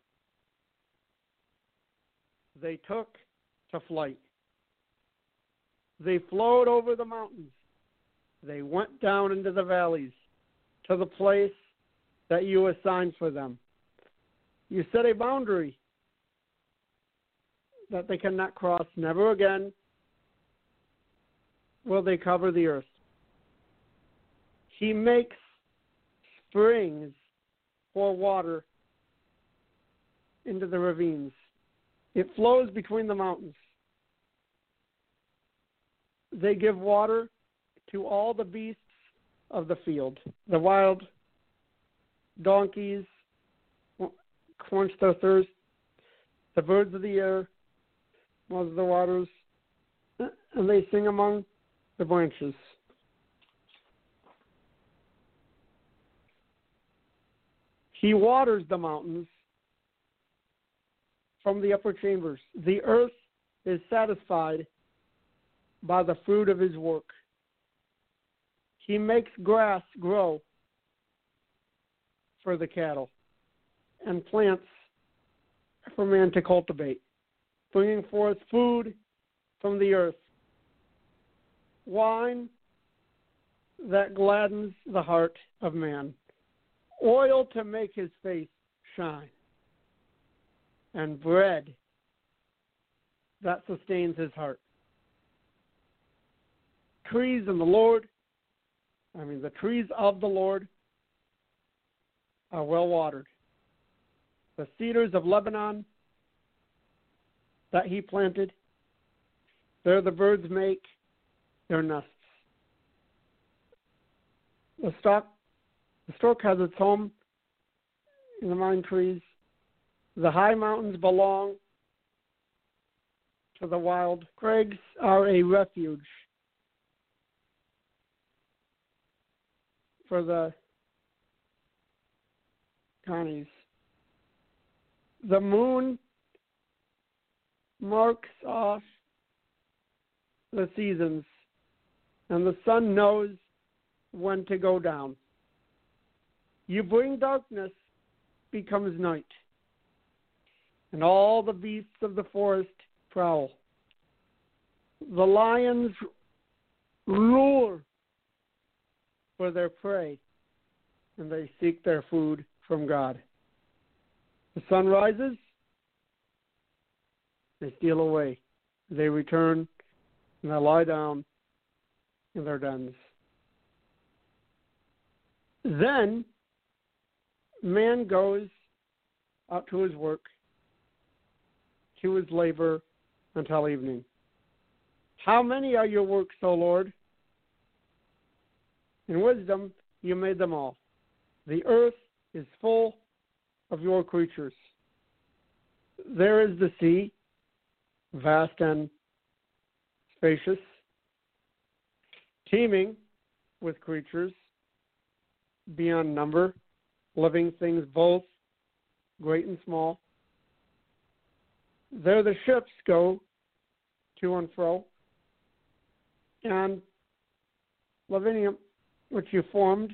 Speaker 2: they took to flight. They flowed over the mountains. They went down into the valleys to the place that you assigned for them. You set a boundary that they cannot cross. Never again will they cover the earth. He makes springs for water into the ravines. It flows between the mountains. They give water to all the beasts of the field. The wild donkeys quench their thirst. The birds of the air mouse the waters, and they sing among the branches. He waters the mountains from the upper chambers. The earth is satisfied by the fruit of his work. He makes grass grow for the cattle and plants for man to cultivate, bringing forth food from the earth, wine that gladdens the heart of man, oil to make his face shine, and bread that sustains his heart. Trees in the Lord, I mean the trees of the Lord are well watered. The cedars of Lebanon that he planted, there the birds make their nests. The stork, the stork has its home in the vine trees. The high mountains belong to the wild. Crags are a refuge for the Connies. The moon marks off the seasons, and the sun knows when to go down. You bring darkness, becomes night, and all the beasts of the forest prowl. The lions roar for their prey, and they seek their food from God. The sun rises, they steal away. They return, and they lie down in their dens. Then man goes out to his work, to his labor until evening. How many are your works, O Lord? In wisdom you made them all. The earth is full of your creatures. There is the sea, vast and spacious, teeming with creatures beyond number, living things both great and small. There the ships go to and fro, and Lavinium, which you formed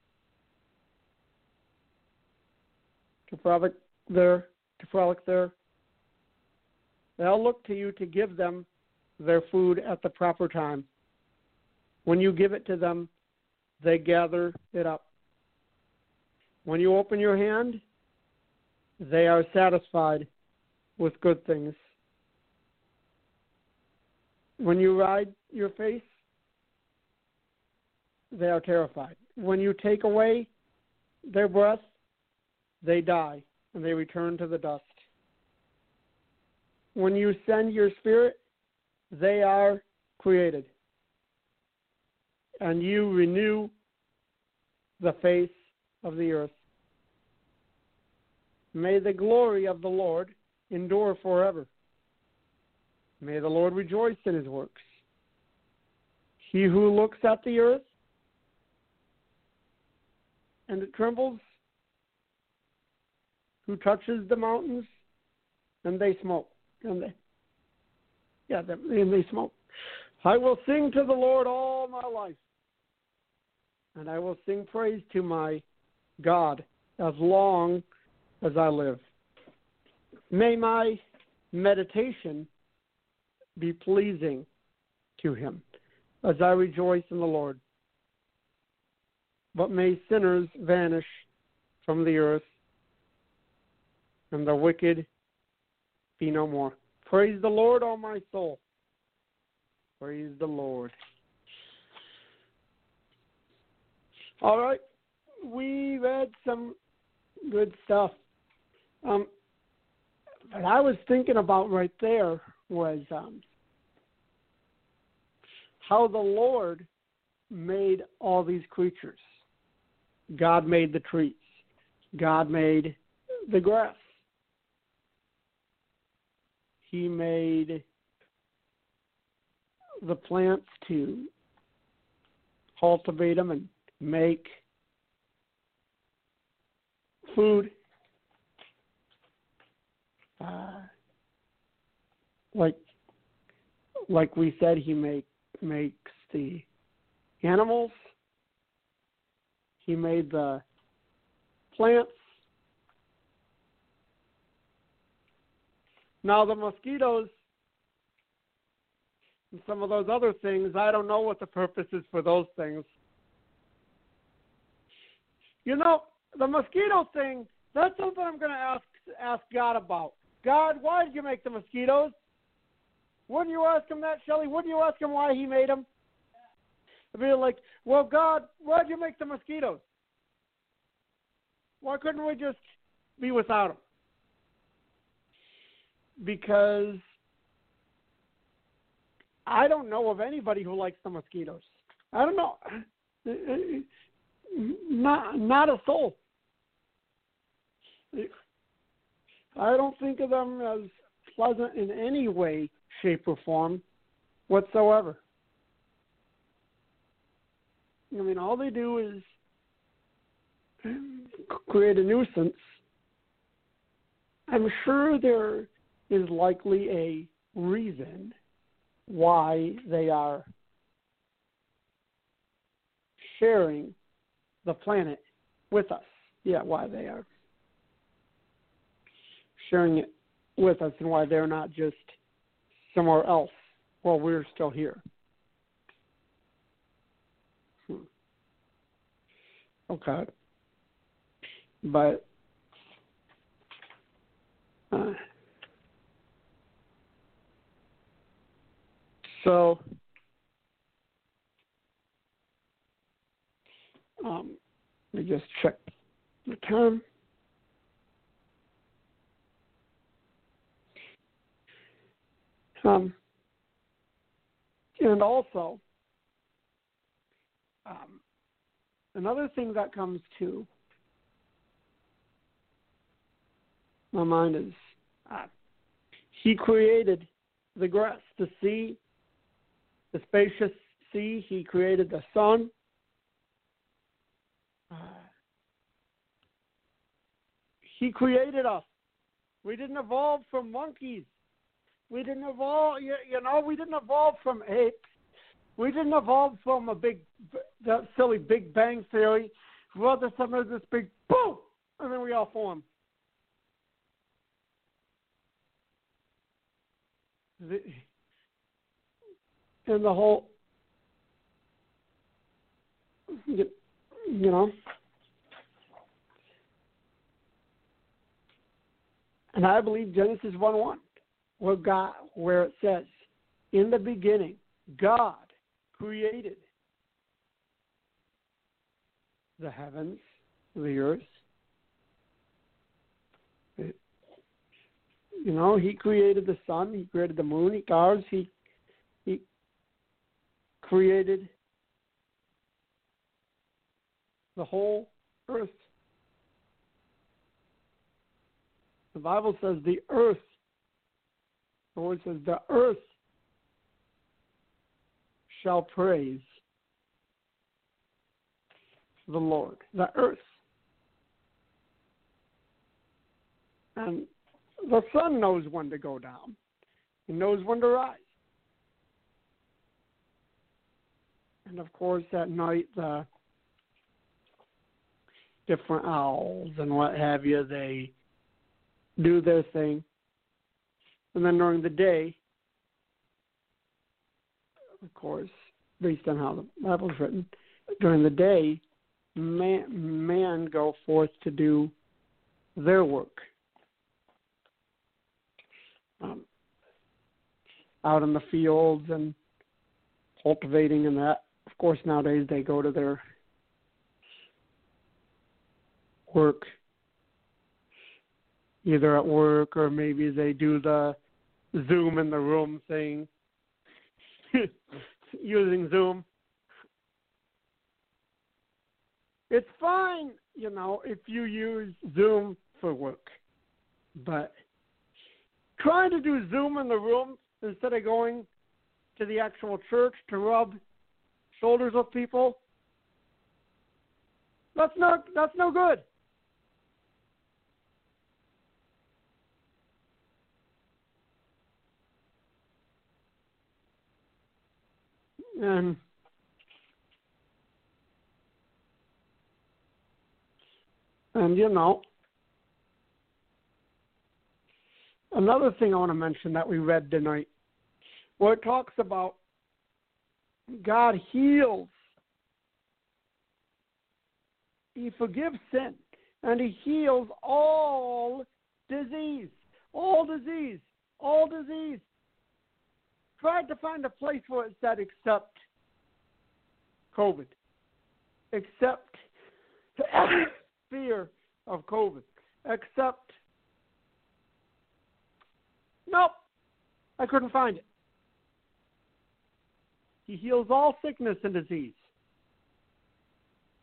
Speaker 2: to frolic there, to frolic there, they'll look to you to give them their food at the proper time. When you give it to them, they gather it up. When you open your hand, they are satisfied with good things. When you ride your face, they are terrified. When you take away their breath, they die, and they return to the dust. When you send your spirit, they are created, and you renew the face of the earth. May the glory of the Lord endure forever. May the Lord rejoice in his works. He who looks at the earth and it trembles, who touches the mountains and they smoke. And they, yeah, they, and they smoke. I will sing to the Lord all my life, and I will sing praise to my God as long as I live. May my meditation be pleasing to him as I rejoice in the Lord. But may sinners vanish from the earth and the wicked be no more. Praise the Lord, O my soul. Praise the Lord. All right, we read some good stuff. Um, what I was thinking about right there was um, how the Lord made all these creatures. God made the trees. God made the grass. He made the plants to cultivate them and make food. Uh, like, like we said, he make, makes the animals. He made the plants. Now the mosquitoes and some of those other things, I don't know what the purpose is for those things. You know, the mosquito thing, that's something I'm going to ask ask God about. God, why did you make the mosquitoes? Wouldn't you ask him that, Shelley? Wouldn't you ask him why he made them? I'd be like, well, God, why did you make the mosquitoes? Why couldn't we just be without them? Because I don't know of anybody who likes the mosquitoes. I don't know. Not, not a soul. I don't think of them as pleasant in any way, shape, or form whatsoever. I mean, all they do is create a nuisance. I'm sure there is likely a reason why they are sharing the planet with us. Yeah, why they are sharing it with us and why they're not just somewhere else while we're still here. Hmm. Okay. But uh, so um, let me just check the time. Um, and also, um, another thing that comes to my mind is uh, he created the grass, the sea, the spacious sea. He created the sun. Uh, he created us. We didn't evolve from monkeys. We didn't evolve, you, you know, we didn't evolve from apes. We didn't evolve from a big, that silly Big Bang Theory. Well, there's something this big boom, and then we all form. The, and the whole, you, you know, and I believe Genesis one one, where God, where it says, in the beginning, God created the heavens, the earth. It, you know, he created the sun, he created the moon, he stars, he he created the whole earth. The Bible says the earth, the word says the earth shall praise the Lord. The earth. And the sun knows when to go down. He knows when to rise. And of course, at night, the different owls and what have you, they do their thing. And then during the day, of course, based on how the Bible's written, during the day, man, man go forth to do their work. Um, out in the fields and cultivating and that. Of course, nowadays they go to their work, either at work or maybe they do the Zoom in the room thing, using Zoom. It's fine, you know, if you use Zoom for work, but trying to do Zoom in the room instead of going to the actual church to rub shoulders with people, that's not that's no good. And and you know, another thing I want to mention that we read tonight, where it talks about God heals. He forgives sin, and he heals all disease, all disease, all disease. Tried to find a place where it said except COVID, except fear of COVID, except, nope, I couldn't find it. He heals all sickness and disease.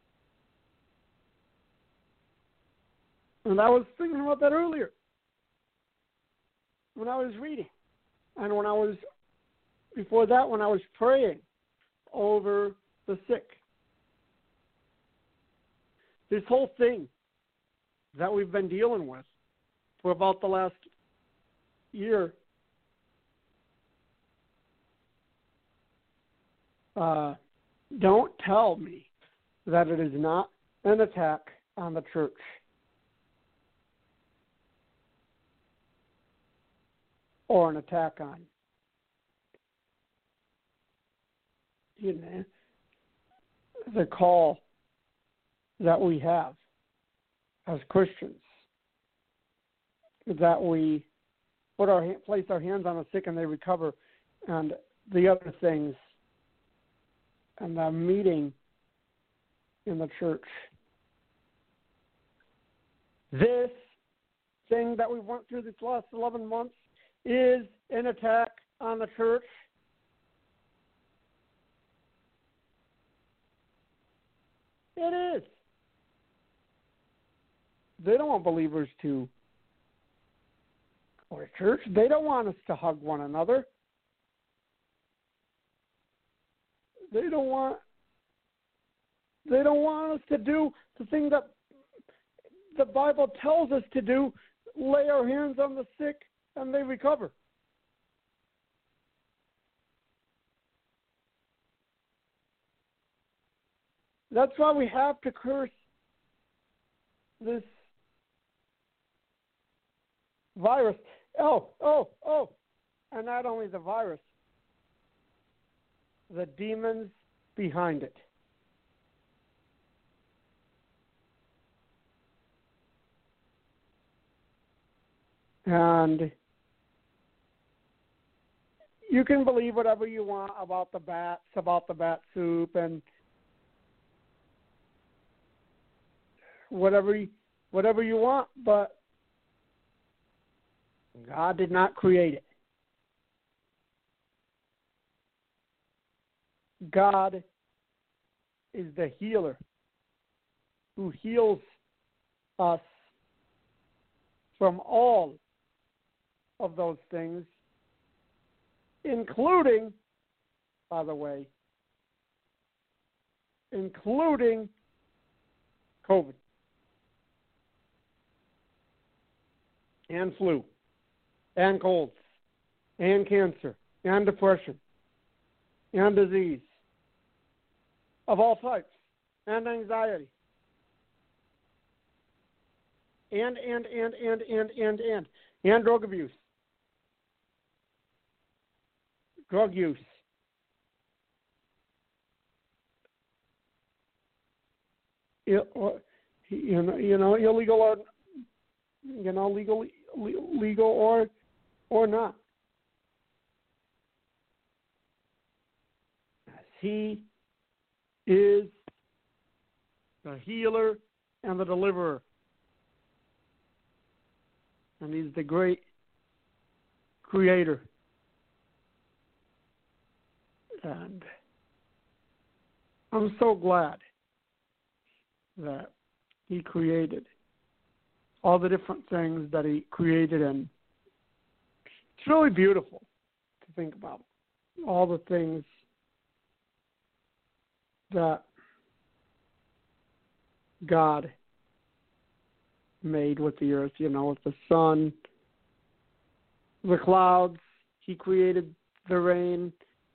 Speaker 2: And I was thinking about that earlier. when I was reading, and when I was, before that, when I was praying over the sick. This whole thing that we've been dealing with for about the last year, uh, don't tell me that it is not an attack on the church. Or an attack on, you know, the call that we have as Christians, that we put our place our hands on the sick and they recover, and the other things, and the meeting in the church. This thing that we went through these last eleven months is an attack on the church. It is. They don't want believers to go to church. They don't want us to hug one another. They don't want they don't want us to do the thing that the Bible tells us to do, lay our hands on the sick and they recover. That's why we have to curse this virus. Oh, oh, oh. And not only the virus, the demons behind it. And you can believe whatever you want about the bats, about the bat soup, and whatever you, whatever you want, but God did not create it. God is the healer who heals us from all of those things, including, by the way, including COVID and flu and colds and cancer and depression and disease of all types and anxiety and, and, and, and, and, and, and, and drug abuse. Drug use. It, or, you know, you know, illegal or you know, legal, legal or or not. He is the healer and the deliverer, and He's the great creator. And I'm so glad that He created all the different things that He created, and it's really beautiful to think about all the things that God made with the earth, you know, with the sun, the clouds. He created the rain.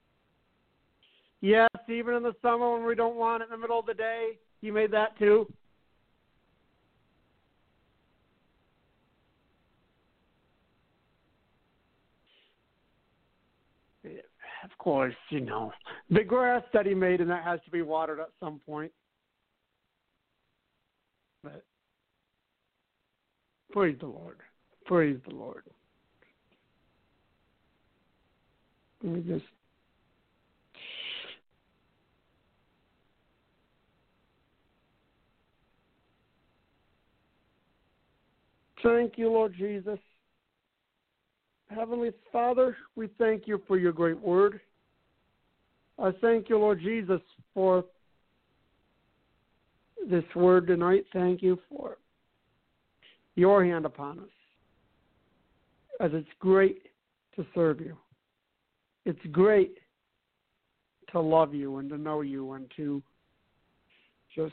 Speaker 2: Yes, even in the summer when we don't want it in the middle of the day, He made that too. Of course, you know, the grass that He made, and that has to be watered at some point. But praise the Lord. Praise the Lord. Let me just thank you, Lord Jesus. Heavenly Father, we thank You for Your great word. I thank You, Lord Jesus, for this word tonight. Thank You for Your hand upon us. as it's great to serve you. It's great to love you and to know you and to just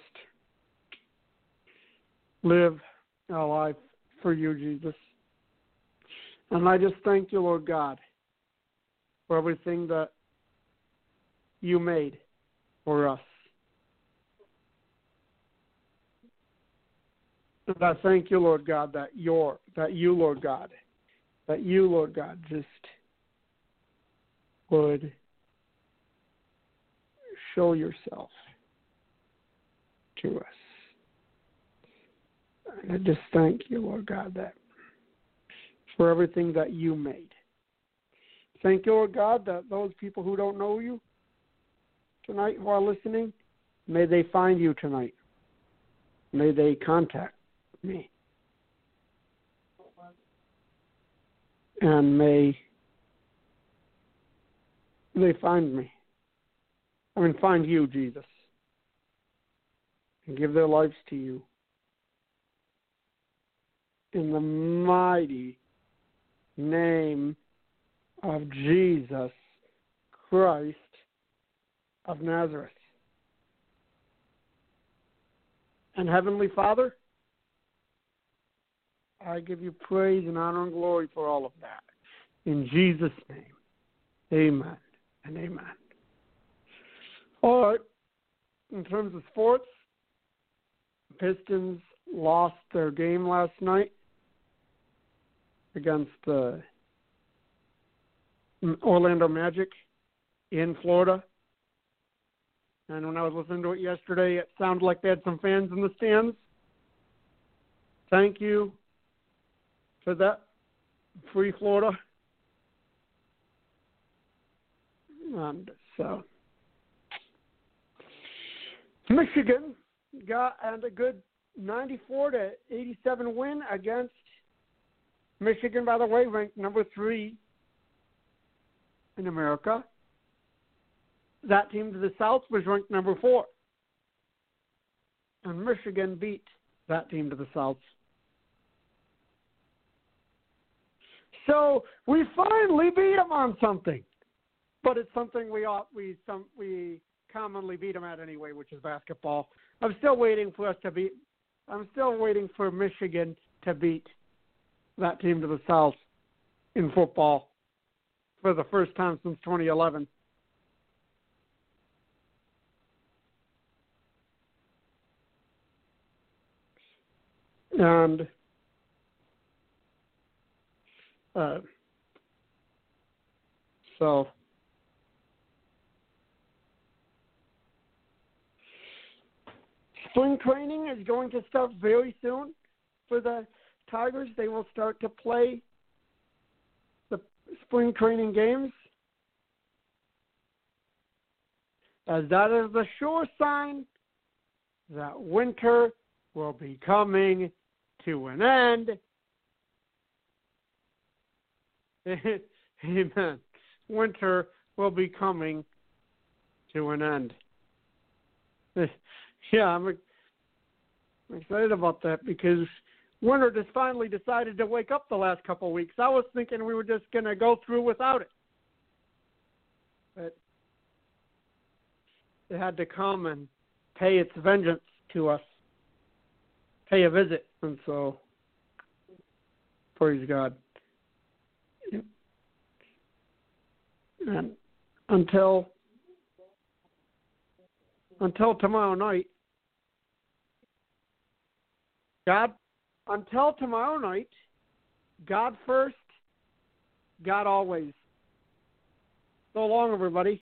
Speaker 2: live a life for you, Jesus. And I just thank you, Lord God, for everything that you made for us. And I thank you, Lord God, that you're, that you, Lord God, that you, Lord God, just would show yourself to us. And I just thank you, Lord God, that for everything that you made. Thank you, Lord God, that those people who don't know you tonight who are listening, may they find you tonight. May they contact me. And may they find me. I mean, find you, Jesus, and give their lives to you. In the mighty name of Jesus Christ of Nazareth. And Heavenly Father, I give you praise and honor and glory for all of that. In Jesus' name, amen and amen. All right, in terms of sports, Pistons lost their game last night against the Orlando Magic in Florida. And when I was listening to it yesterday, it sounded like they had some fans in the stands. Thank you for that, Free Florida. And so, Michigan got and a good ninety-four to eighty-seven win against Michigan, by the way, ranked number three in America. That team to the south was ranked number four. And Michigan beat that team to the south. So we finally beat them on something. But it's something we ought, we some we commonly beat them at anyway, which is basketball. I'm still waiting for us to beat I'm still waiting for Michigan to beat that team to the south in football for the first time since twenty eleven. And uh, so spring training is going to start very soon for the Tigers. They will start to play the spring training games, as that is the sure sign that winter will be coming to an end. Amen. Winter will be coming to an end. Yeah, I'm excited about that because winter just finally decided to wake up the last couple of weeks. I was thinking we were just going to go through without it. But it had to come and pay its vengeance to us, pay a visit. And so, praise God. And until until tomorrow night, God, until tomorrow night, God first, God always. So long, everybody.